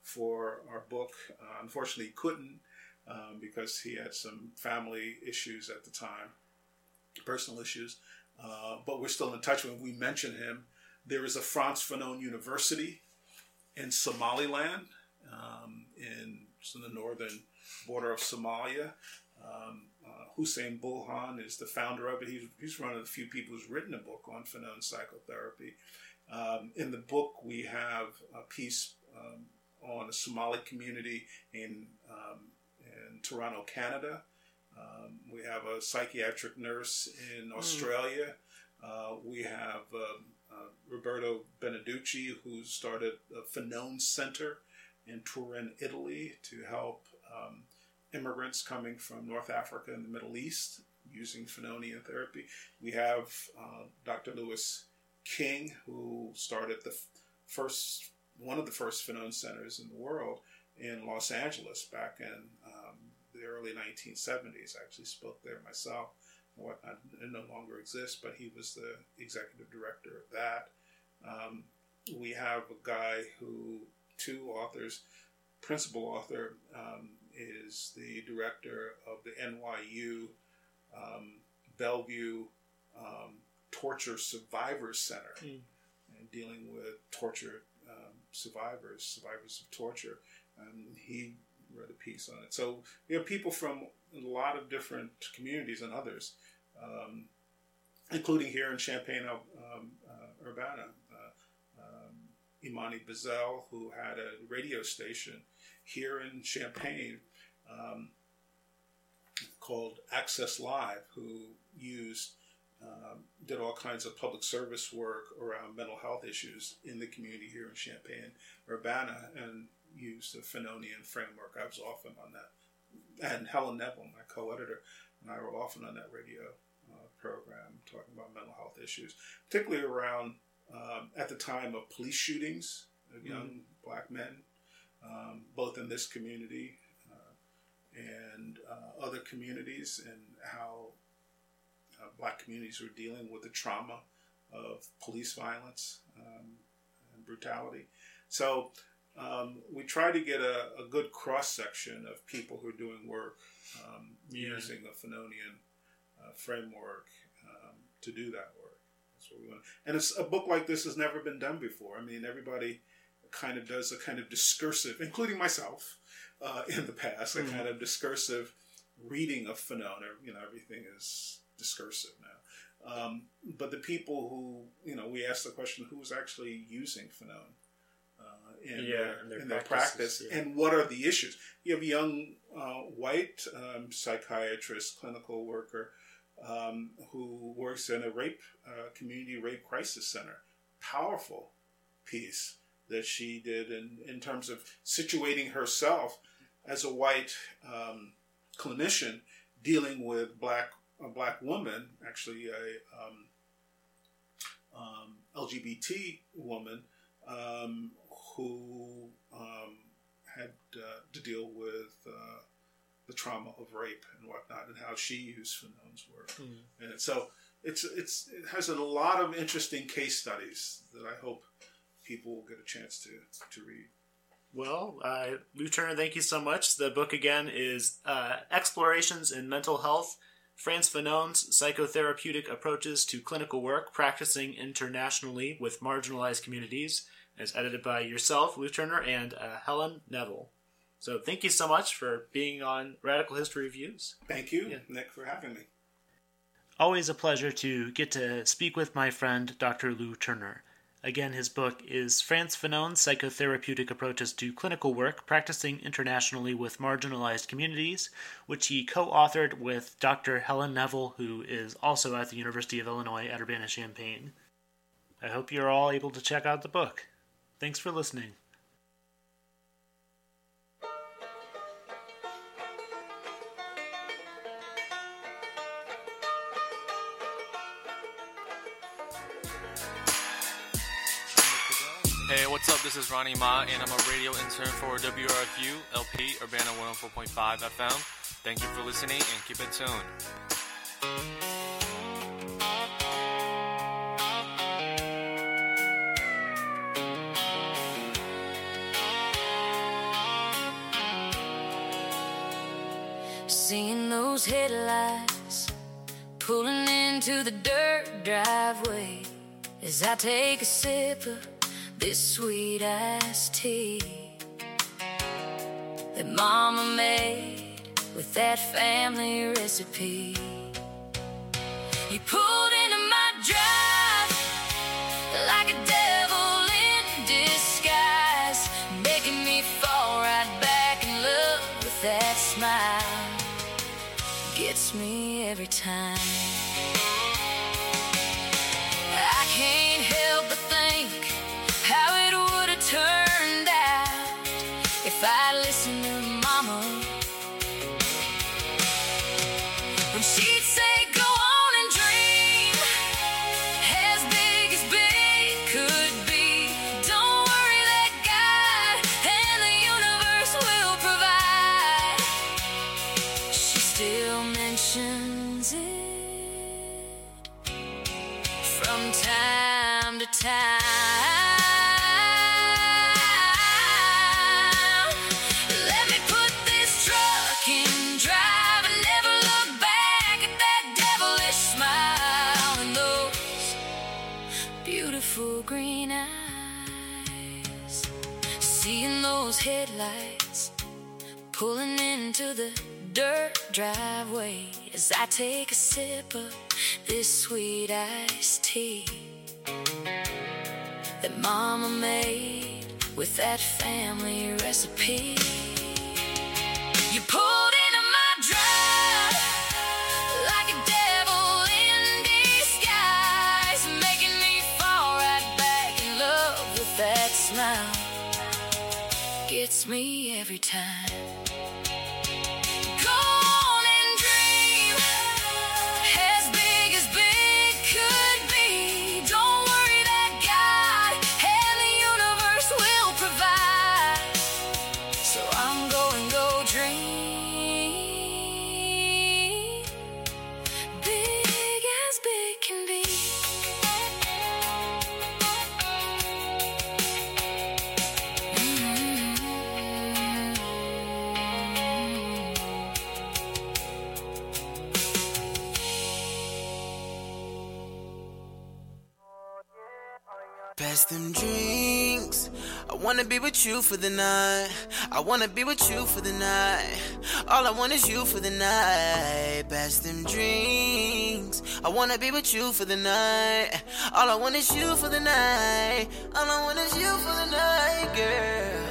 for our book. Uh, unfortunately, he couldn't um, because he had some family issues at the time, personal issues. Uh, but we're still in touch with him. We mention him. There is a Frantz Fanon University in Somaliland, um, in, in the northern border of Somalia. Um, uh, Hussein Bulhan is the founder of it. He's, he's one of the few people who's written a book on Fanon psychotherapy. Um, in the book, we have a piece um, on a Somali community in, um, in Toronto, Canada. Um, we have a psychiatric nurse in Australia. Uh, we have um, uh, Roberto Beneducci, who started a Fanon Center in Turin, Italy, to help um, immigrants coming from North Africa and the Middle East using Fanonian therapy. We have uh, Doctor Lewis King, who started the f- first, one of the first Fanon centers in the world in Los Angeles back in um, the early nineteen seventies. I actually spoke there myself. Whatnot, it no longer exists, but he was the executive director of that. Um, we have a guy who, two authors, principal author um, is the director of the N Y U um, Bellevue um, Torture Survivors Center, mm. and dealing with torture um, survivors, survivors of torture. And he wrote a piece on it. So we have people from a lot of different communities and others, um, including here in Champaign, um, uh, Urbana. Uh, um, Imani Bazel, who had a radio station here in Champaign um, called Access Live, who used, um, did all kinds of public service work around mental health issues in the community here in Champaign, Urbana, and used the Fanonian framework. I was often on that. And Helen Neville, my co-editor, and I were often on that radio uh, program talking about mental health issues, particularly around, um, at the time of police shootings of young mm-hmm. black men, um, both in this community uh, and uh, other communities, and how uh, black communities were dealing with the trauma of police violence um, and brutality. So um, we try to get a, a good cross-section of people who are doing work um, yeah. using a Fanonian uh, framework um, to do that work. That's what we want. And it's, a book like this has never been done before. I mean, everybody kind of does a kind of discursive, including myself uh, in the past, mm-hmm. a kind of discursive reading of Fanon. You know, everything is discursive now. Um, but the people who, you know, we ask the question, who's actually using Fanon? In, yeah, their, in their, in their practice, yeah. and what are the issues? You have a young uh, white um, psychiatrist, clinical worker, um, who works in a rape uh, community rape crisis center. Powerful piece that she did in, in terms of situating herself as a white um, clinician dealing with black a black woman, actually a um, um, L G B T woman. Um, who um, had uh, to deal with uh, the trauma of rape and whatnot, and how she used Fanon's work. Mm-hmm. And so it's it's it has a lot of interesting case studies that I hope people will get a chance to to read. Well, uh, Lou Turner, thank you so much. The book again is uh, Explorations in Mental Health, Frantz Fanon's Psychotherapeutic Approaches to Clinical Work, Practicing Internationally with Marginalized Communities. It's edited by yourself, Lou Turner, and uh, Helen Neville. So thank you so much for being on Radical History Reviews. Thank you, yeah. Nick, for having me. Always a pleasure to get to speak with my friend, Doctor Lou Turner. Again, his book is Frantz Fanon's Psychotherapeutic Approaches to Clinical Work, Practicing Internationally with Marginalized Communities, which he co-authored with Doctor Helen Neville, who is also at the University of Illinois at Urbana-Champaign. I hope you're all able to check out the book. Thanks for listening. Hey, what's up? This is Ronnie Ma, and I'm a radio intern for W R F U, L P, Urbana one oh four point five F M. Thank you for listening, and keep it tuned. Seeing those headlights pulling into the dirt driveway as I take a sip of this sweet iced tea that Mama made with that family recipe. You pulled into my drive like a devil in disguise, making me fall right back in love with that smile. Gets me every time. I can't help but think how it would have turned out if I listened to Mama when she'd say, go on and dream as big as big could be. Don't worry, that God and the universe will provide. She still mentions it from time to time. Let me put this truck in drive and never look back at that devilish smile and those beautiful green eyes. Seeing those headlights pulling into the dirt driveway as I take a sip of this sweet iced tea that Mama made with that family recipe. You pulled into my drive like a devil in disguise, making me fall right back in love with that smile. Gets me every time. Go on and dream as big as big could be. Don't worry, that God and the universe will provide. So I'm going go dream big as big can be. Pass them drinks. I wanna be with you for the night. I wanna be with you for the night. All I want is you for the night. Pass them drinks. I wanna be with you for the night. All I want is you for the night. All I want is you for the night, girl.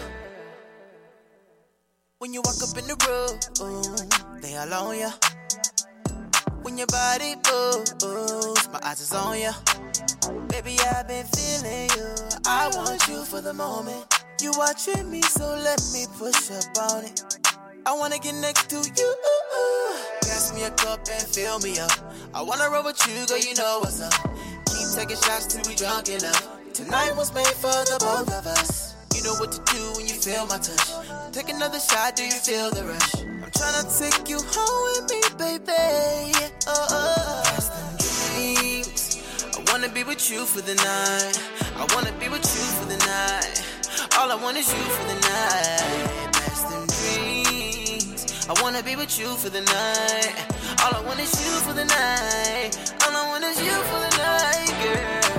When you walk up in the room, they all on ya. When your body moves, my eyes is on ya. Baby, I've been feeling you. I want you for the moment. You watching me, so let me push up on it. I wanna get next to you. Pass me a cup and fill me up. I wanna roll with you, girl, you know what's up. Keep taking shots till we drunk enough. Tonight was made for the both of us. You know what to do when you feel my touch. Take another shot, do you feel the rush? I'm tryna take you home with me, baby. Oh, oh. Pass them drinks. I wanna be with you for the night. I wanna be with you for the night. All I want is you for the night. Pass them drinks. I wanna be with you for the night. All I want is you for the night. All I want is you for the night, girl.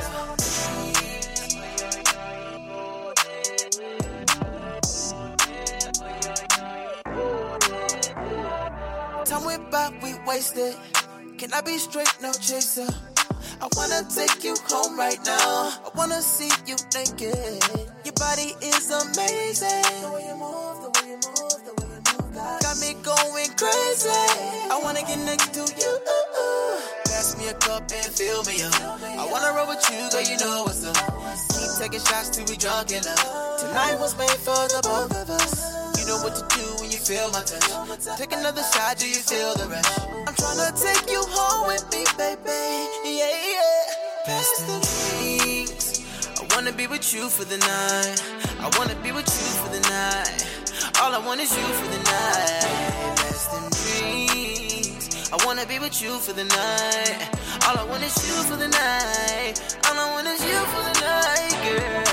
Time went by, we wasted. Can I be straight, no chaser? I wanna take you home right now. I wanna see you naked. Your body is amazing. The way you move, the way you move, the way you move, God. Got me going crazy. I wanna get next to you. Pass me a cup and fill me up. I wanna roll with you, girl, you know what's up. Keep taking shots till we drunk in love. Tonight was made for the both of us. You know what to do when you feel my touch. Take another shot, do you feel the rush? I'm tryna take you home with me, baby. Yeah, yeah. Pass the drinks. I wanna be with you for the night. I wanna be with you for the night. All I want is you for the night. Pass the drinks. I wanna be with you for the night. All I want is you for the night. All I want is you for the night, girl.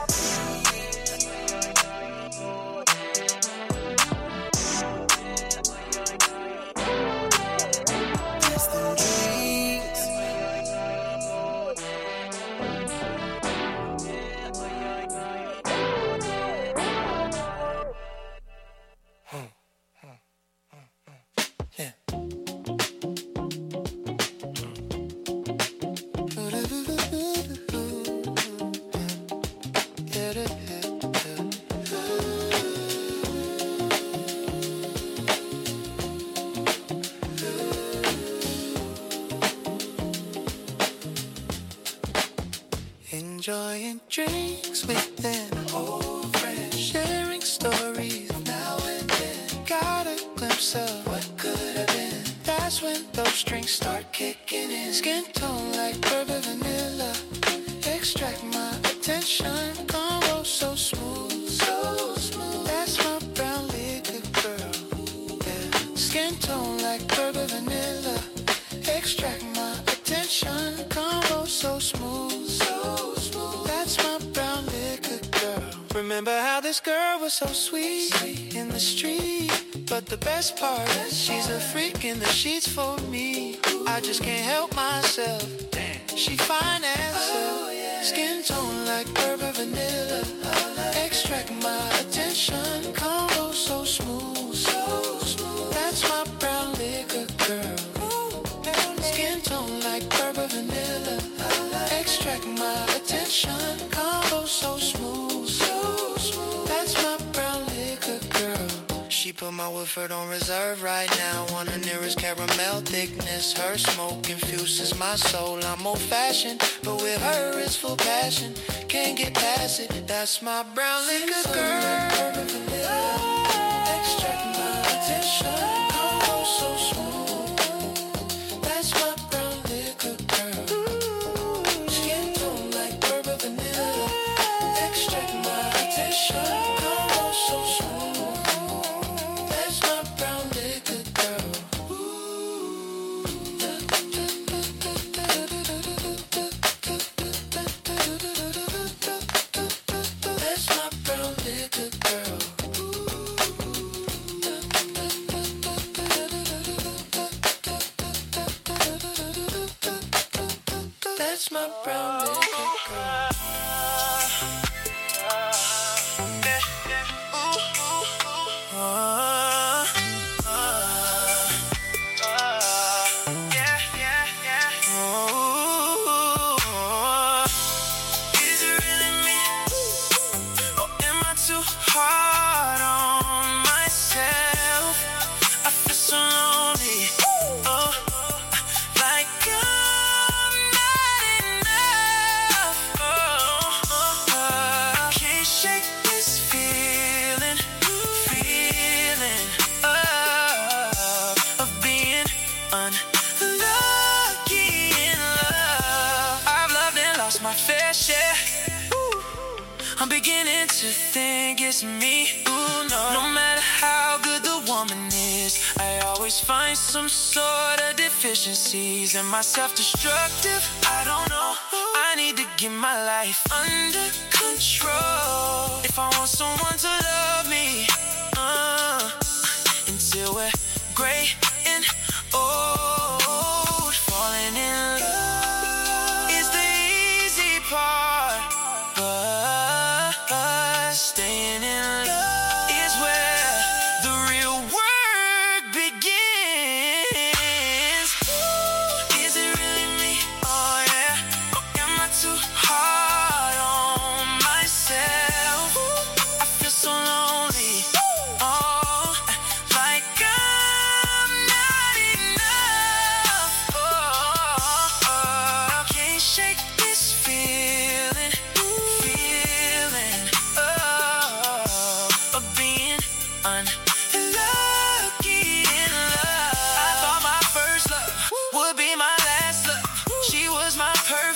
Enjoying drinks with an old friend, sharing stories now and then. Got a glimpse of what could have been. That's when those drinks start kicking in. Skin tone like bourbon vanilla. Extract my attention. Combo so smooth, so smooth. That's my brown liquor girl. Yeah. Skin tone like bourbon vanilla. Extract my attention. Combo so smooth, so smooth. That's my brown liquor girl. Remember how this girl was so sweet, sweet in the street. But the best part, she's a freak in the sheets for me. I just can't help myself. Damn. She fine as oh, yeah. Skin tone like bourbon vanilla. Extract my attention. Combo so smooth, so smooth. That's my brown liquor girl. Skin tone like bourbon vanilla. Extract my attention. Combo so smooth, so smooth. That's my brown liquor girl. She put my Woodford on reserve right now. On her nearest caramel thickness. Her smoke infuses my soul. I'm old fashioned, but with her it's full passion. Can't get past it. That's my brown liquor girl. Extract my attention. Combo so smooth. That's my brown liquor girl. Skin tone like bourbon vanilla. Extract my attention. Combo so smooth. That's my brown liquor girl. That's my brown liquor girl. That's my brown liquor girl. Is it really me? Or am I too hard on myself? I feel so lonely. Oh, like I'm not enough. Oh, oh, oh. Can't shake this feeling, feeling of, of being unlucky in love. I've loved and lost my fair share. Ooh. I'm beginning to think it's me. Ooh, no. No matter how good the woman is, I always find some sort of deficiencies. Am I self-destructive? I don't know. I need to get my life under control if I want someone to love me. Uh, until we're gray and old. Falling in love is the easy part, but staying in love is where the real work begins. Is it really me? Oh yeah. Or am I too hard on myself? I feel so lonely. Oh, like I'm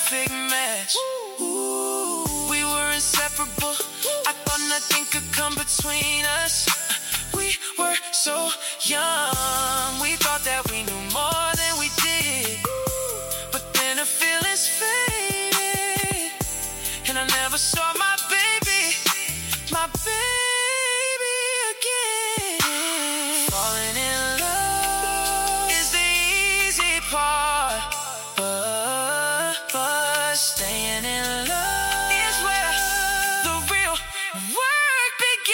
perfect match. Ooh, we were inseparable. I thought nothing could come between us. We were so young. We thought that we knew more than we did. But then the feelings faded, and I never saw my baby, my baby again. Falling in love is the easy part, but, but staying in love is where the real work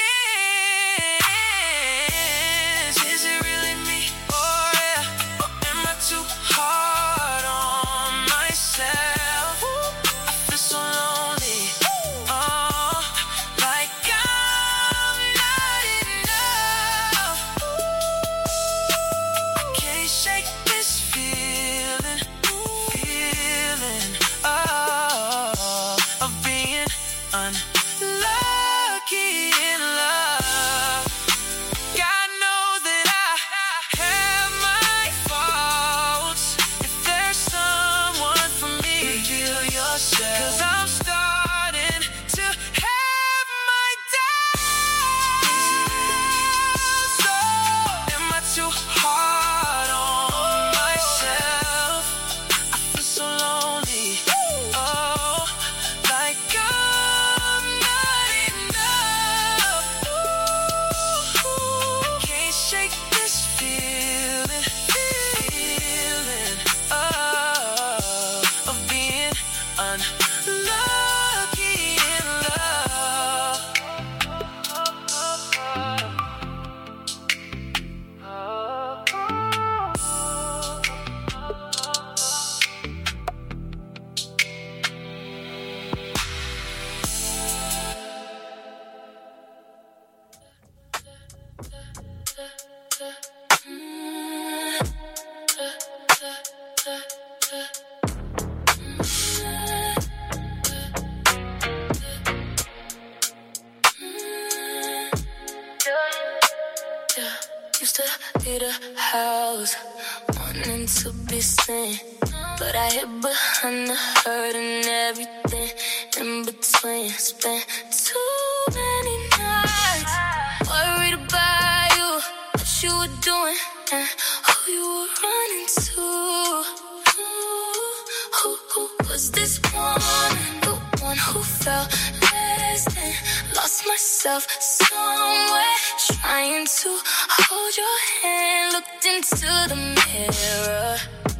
begins. Is it really me, or, yeah, or am I too hard on myself? I feel so lonely, oh, like I'm not enough. I can't shake this feeling, feeling, oh, of being unlucky in love. God knows that I have my faults. If there's someone for me, reveal yourself. 'Cause I'm starting to have my doubts. So am I too hard on myself? I feel so lonely, oh, like I'm not enough. Ooh, can't shake this feeling, feeling, oh, of being unlucky in love. Used to leave the house, wanting to be seen, but I hid behind the hurt and everything in between. Spent too many nights worried about you, what you were doing, and who you were running to. Who, who was this one? The one who felt less than, lost myself somewhere, trying to hold your hand, looked into the mirror,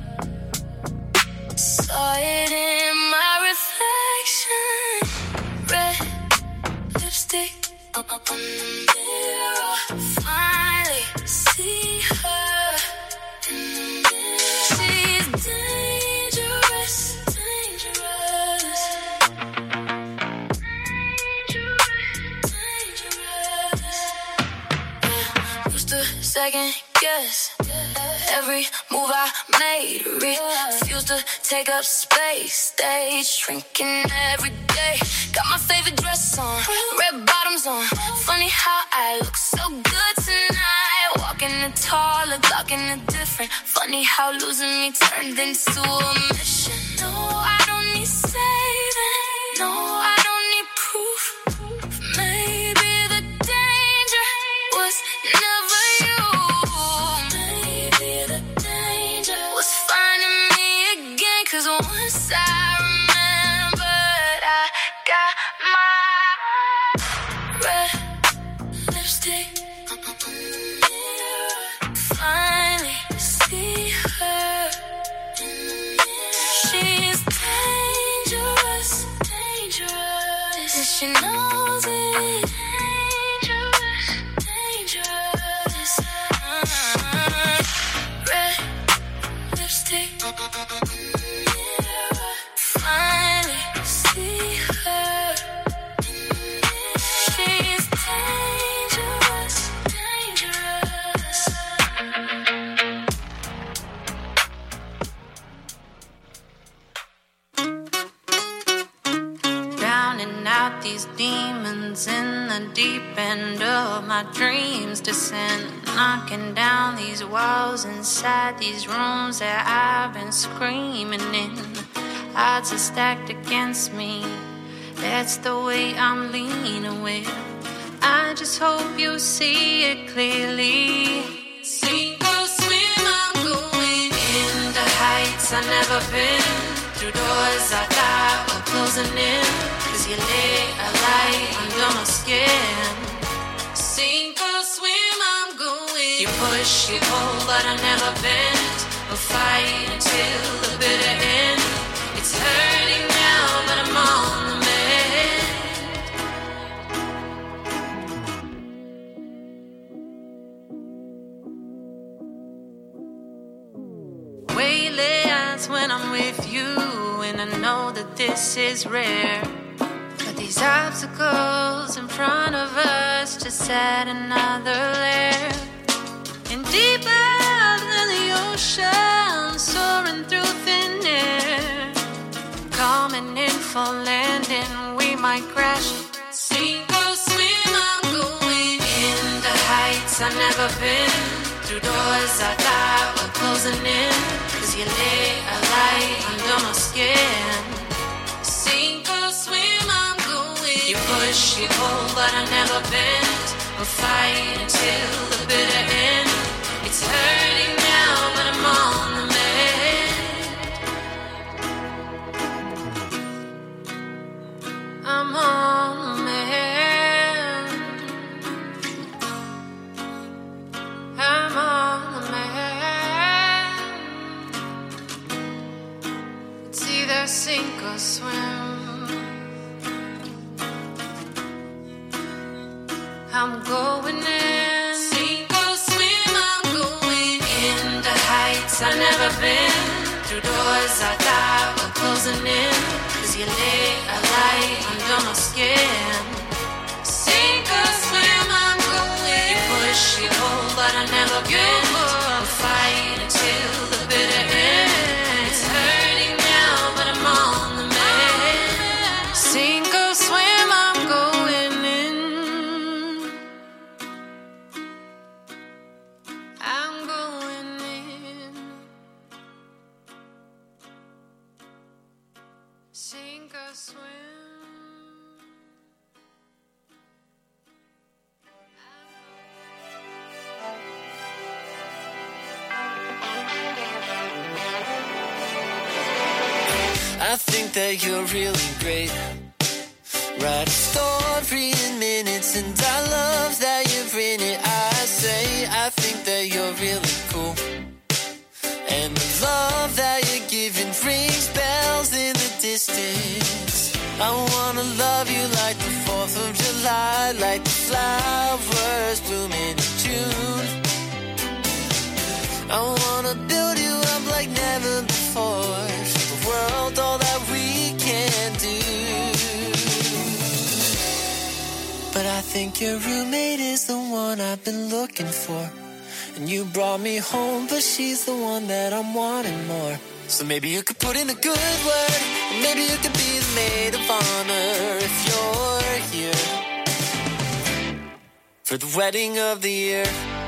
saw it in my reflection, red lipstick on the mirror, finally see her in the mirror. She's dangerous, dangerous, dangerous. Used to second guess every move I made, refused to take up space, stay shrinking every day. Got my favorite dress on, red bottoms on. Funny how I look so good tonight, walking the tall, look talking the different. Funny how losing me turned into a mission. No, I don't need saving. No, I don't need proof. Maybe the danger was never you. Maybe the danger was finding me again. 'Cause once I remembered, I got my red lipstick on the mirror. Finally see her in the mirror. She's dangerous, dangerous, and she knows it. Dangerous, dangerous. Uh, red lipstick on the mirror. Finally see her in the mirror. She's dangerous, dangerous. Drowning out these demons in the deep end of my dreams, descend, knocking down these walls inside these rooms that I've been screaming in. odds are stacked against me. That's the way I'm leaning with. I just hope you see it clearly. Sink or swim, I'm going into heights I've never been. Through doors I thought were closing in. Cause you lay a light under my skin. Sink or swim, I'm going. You push, you pull, but I never bend. We'll fight until the bitter end. It's hurting now, but I'm on the mend. Waylets when I'm with you, and I know that this is rare. But these obstacles in front of us just add another layer. And deeper than the ocean, soaring through thin air. Coming in for landing, we might crash. Sink or swim, I'm going into heights I've never been. Through doors I thought were closing in. Cause you lay a light under my skin. Sink or swim, I'm going. You push, you pull, but I never bend. We'll fight until the bitter end. It's hurting now, but I'm on the mend. I'm on the mend. I'm on the mend. It's either sink or swim. I'm going in. Sink or swim, I'm going into heights I've never been. Through doors I thought were closing in. Cause you lay a light under my skin. Sink or swim, I'm going. You push, you pull, but I never been. We'll fight until the bitter end. It's hurting now, but I'm on the mend. Sink or swim, I'm going in. I'm going in. Sink or swim. I think that you're really great. Write a story in minutes, and I love that you've written it. I say, I think that you're really cool, and the love that you're giving rings bells in the distance. I wanna love you like the fourth of July, like the flowers blooming in June. I wanna build you up like never before. Show the world all that we can do. But I think your roommate is the one I've been looking for. And you brought me home, but she's the one that I'm wanting more. So maybe you could put in a good word, or maybe you could be the maid of honor if you're here for the wedding of the year.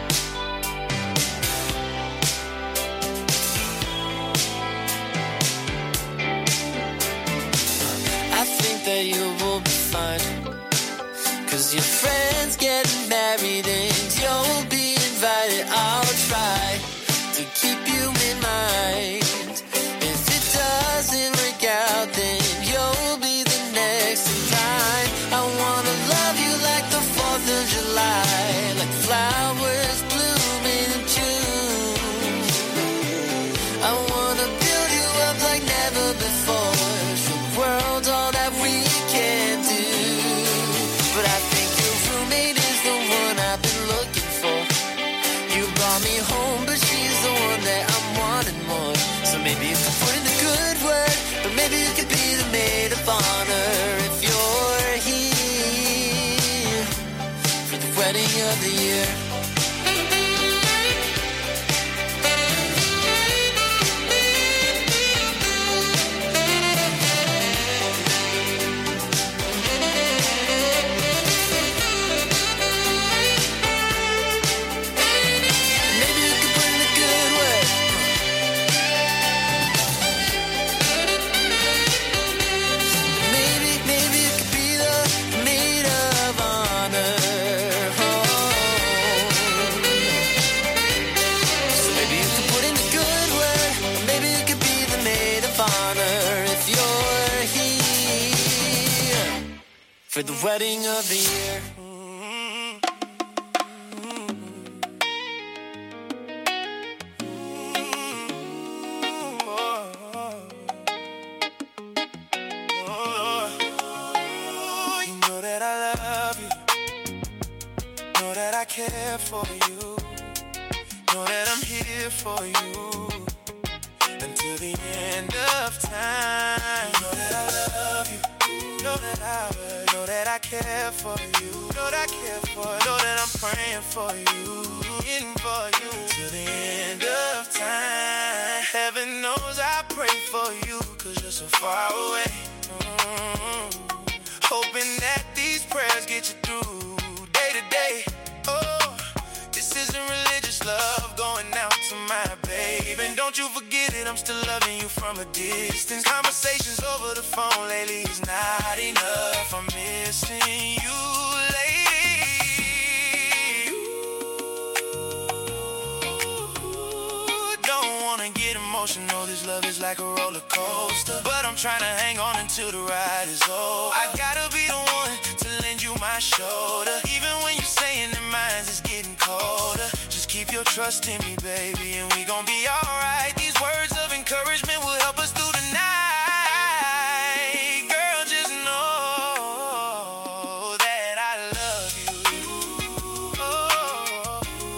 I think that you will be fine, cause your friend's getting married and you'll be invited. I'll try to keep you in mind. If it doesn't work out, then you'll be the next in line. I wanna love you like the fourth of July, like flowers blooming in June. I wanna build you up like never before. Show the world all that we can do. But I think your roommate is the one I've been looking for. You brought me home, but she's the one that I'm wanting more. So maybe you could put in a good word, but maybe you could be the maid of honor if you're here for the wedding of the year. honor if you're here for the wedding of the year. I care for you. Know that I'm here for you until the end of time. Know that I love you. Know that I know that I care for you. Know that I care for you. Know that I'm praying for you, waiting for you till the end of time. Heaven knows I pray for you 'cause you're so far away. Mm-hmm. Hoping that these prayers get you through day to day. Oh, this isn't religious love going out to my babe. And don't you forget it, I'm still loving you from a distance. Conversations over the phone lately is not enough. I'm missing you, lady. Ooh, don't wanna get emotional, this love is like a roller coaster. But I'm trying to hang on until the ride is over. I gotta be the one to lend you my shoulder. Even when you're saying that mine is getting colder, just keep your trust in me, baby, and we gon' be alright. These words of encouragement will help us through the night. Girl, just know that I love you. Oh,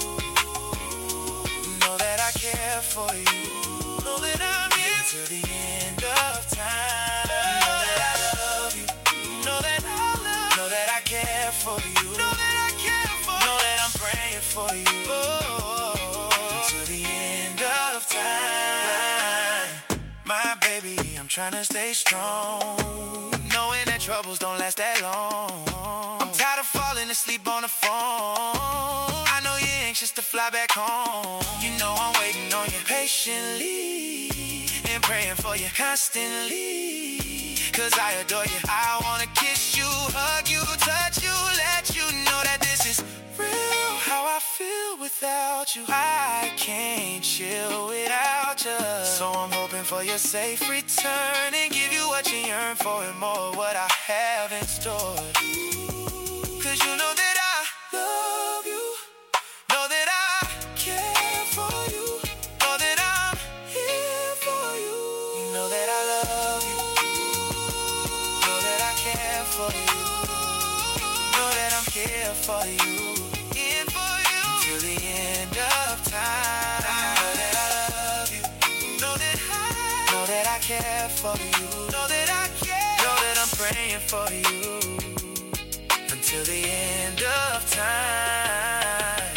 know that I care for you. Know that I'm here till the end of time. Know that I love you. Know that I love. Know that I care for you. Know that I care for you. Know that I'm praying for you. Oh, until the end of time. My baby, I'm trying to stay strong, knowing that troubles don't last that long. I'm tired of falling asleep on the phone. I know you're anxious to fly back home. You know I'm waiting on you patiently and praying for you constantly, 'cause I adore you. I wanna kiss you, hug you, touch you, let you know that this is real. How I feel without you, I can't chill without you. So I'm hoping for your safe return and give you what you yearn for and more what I have in store. 'Cause you know that I love you. Know that I care for you. Know that I'm here for you. You know that I love you. Know that I care for you. Know that I'm here for you. In for you till the end of time. Know that I love you. Know that I know that I care for you. Know that I care. Know that I'm praying for you until the end of time.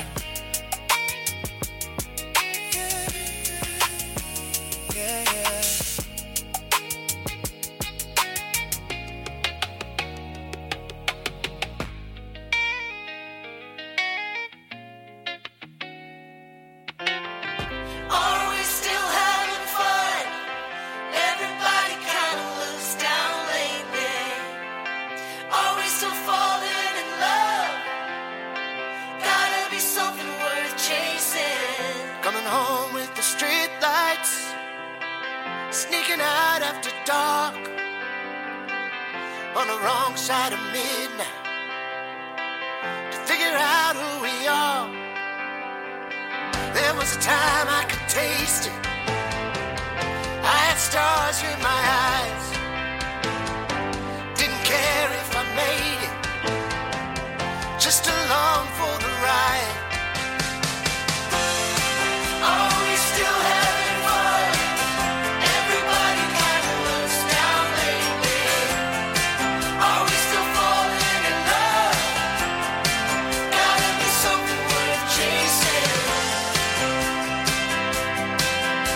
Yeah, yeah, yeah. Are we still having fun? Everybody kinda looks down lately. Are we still falling in love? Gotta be something worth chasing. Coming home with the street lights, sneaking out after dark, on the wrong side of midnight, to figure out who we are. There was a time I could taste it. I had stars in my eyes, didn't care if I made it, just along for the ride. Are we still having fun? Everybody kinda looks down lately. Are we still falling in love? Gotta be something worth chasing.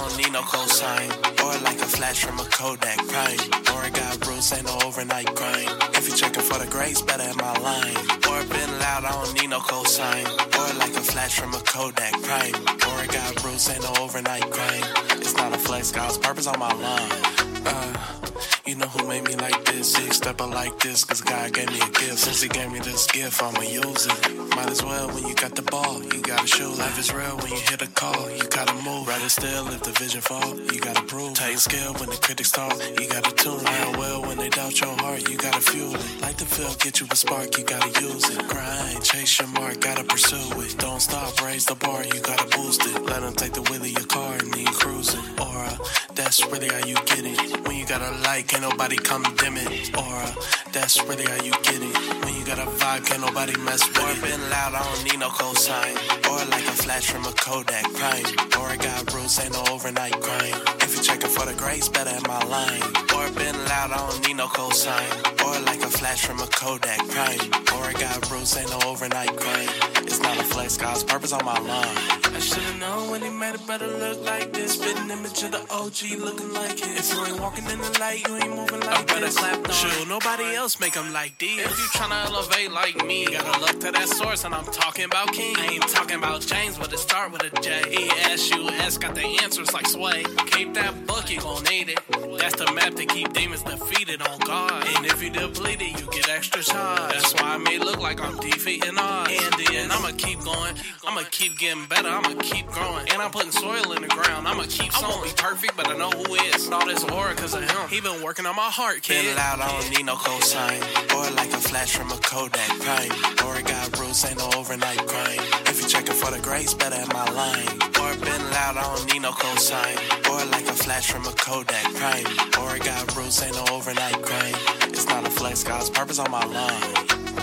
don't need no cosign. Or like a flash from a Kodak Prime. Or I got rules, ain't no overnight grind. If you checking for the grades, better at my line. Or been loud, I don't need no cosign. Or like a flash from a Kodak Prime. Or I got rules, ain't no overnight grind. It's not a flex, God's purpose on my line. Uh, you know who made me like this? Big stepper like this, cause God gave me a gift. Since he gave me this gift, I'ma use it. Might as well when you got the ball, you gotta shoot. Life is real when you hit a call, you gotta move. Rather still if the vision fall, you gotta prove. Tight skill when the critics talk, you gotta tune. Iron will when they doubt your heart, you gotta fuel it. Light the field, get you a spark, you gotta use it. Grind, chase your mark, gotta pursue it. Don't stop, raise the bar, you gotta boost it. Let them take the wheel of your car and then cruise it. Or uh, that's really how you get it. When you got a light, can't nobody come dim it. Or uh, that's really how you get it. When you got a vibe, can't nobody mess with it. Or been loud, I don't need no cosign. Or like a flash from a Kodak Prime. Or I got rules, ain't no overnight grind. If you checking for the grades, better at my line. Or been loud, I don't need no cosign. Or like a flash from a Kodak Prime. Or I got rules, ain't no overnight grind. It's not a flex, God's purpose on my line. I should've known when he made it better look like this. Spitting image of the O G looking like it. If you ain't walking in the light, you ain't moving like I this. Sure, nobody else make them like these. If you tryna elevate like me, gotta look to that source, and I'm talking about King. I ain't talking about James, but it start with a J. E S U S got the answers like Sway. Keep that book, you gon' need it. That's the map to keep demons defeated on God. And if you deplete it, you get extra charge. That's why I may look like I'm defeating odds. And then I'ma keep going, I'ma keep getting better, I'ma keep growing. And I'm putting soil in the ground, I'ma keep sowing. I won't be perfect, but I know who is. All this aura cause of him. He been working on my heart, kid. Been loud, I don't need no cosign. Or like a flash from a Kodak Prime. Or I got rules, ain't no overnight grind. If you checking for the grades, better at my line. Or been loud, I don't need no cosign. Or like a flash from a Kodak Prime. Or I got rules, ain't no overnight grind. It's not a flex, God's purpose on my line.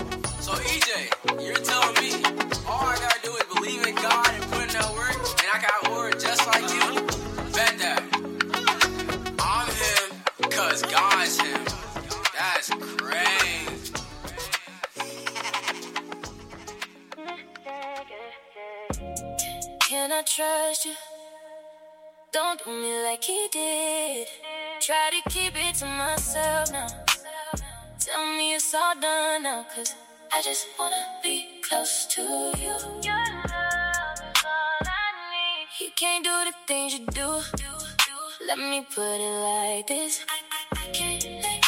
So E J, you're telling me all I gotta do is believe in God and put in that work, and I got word just like you? Bet that. I'm him, cause God's him. That's crazy. Can I trust you? Don't do me like he did. Try to keep it to myself now. Tell me it's all done now, cause I just wanna be close to you. Your love is all I need. You can't do the things you do. Let me put it like this. I, I, I can't let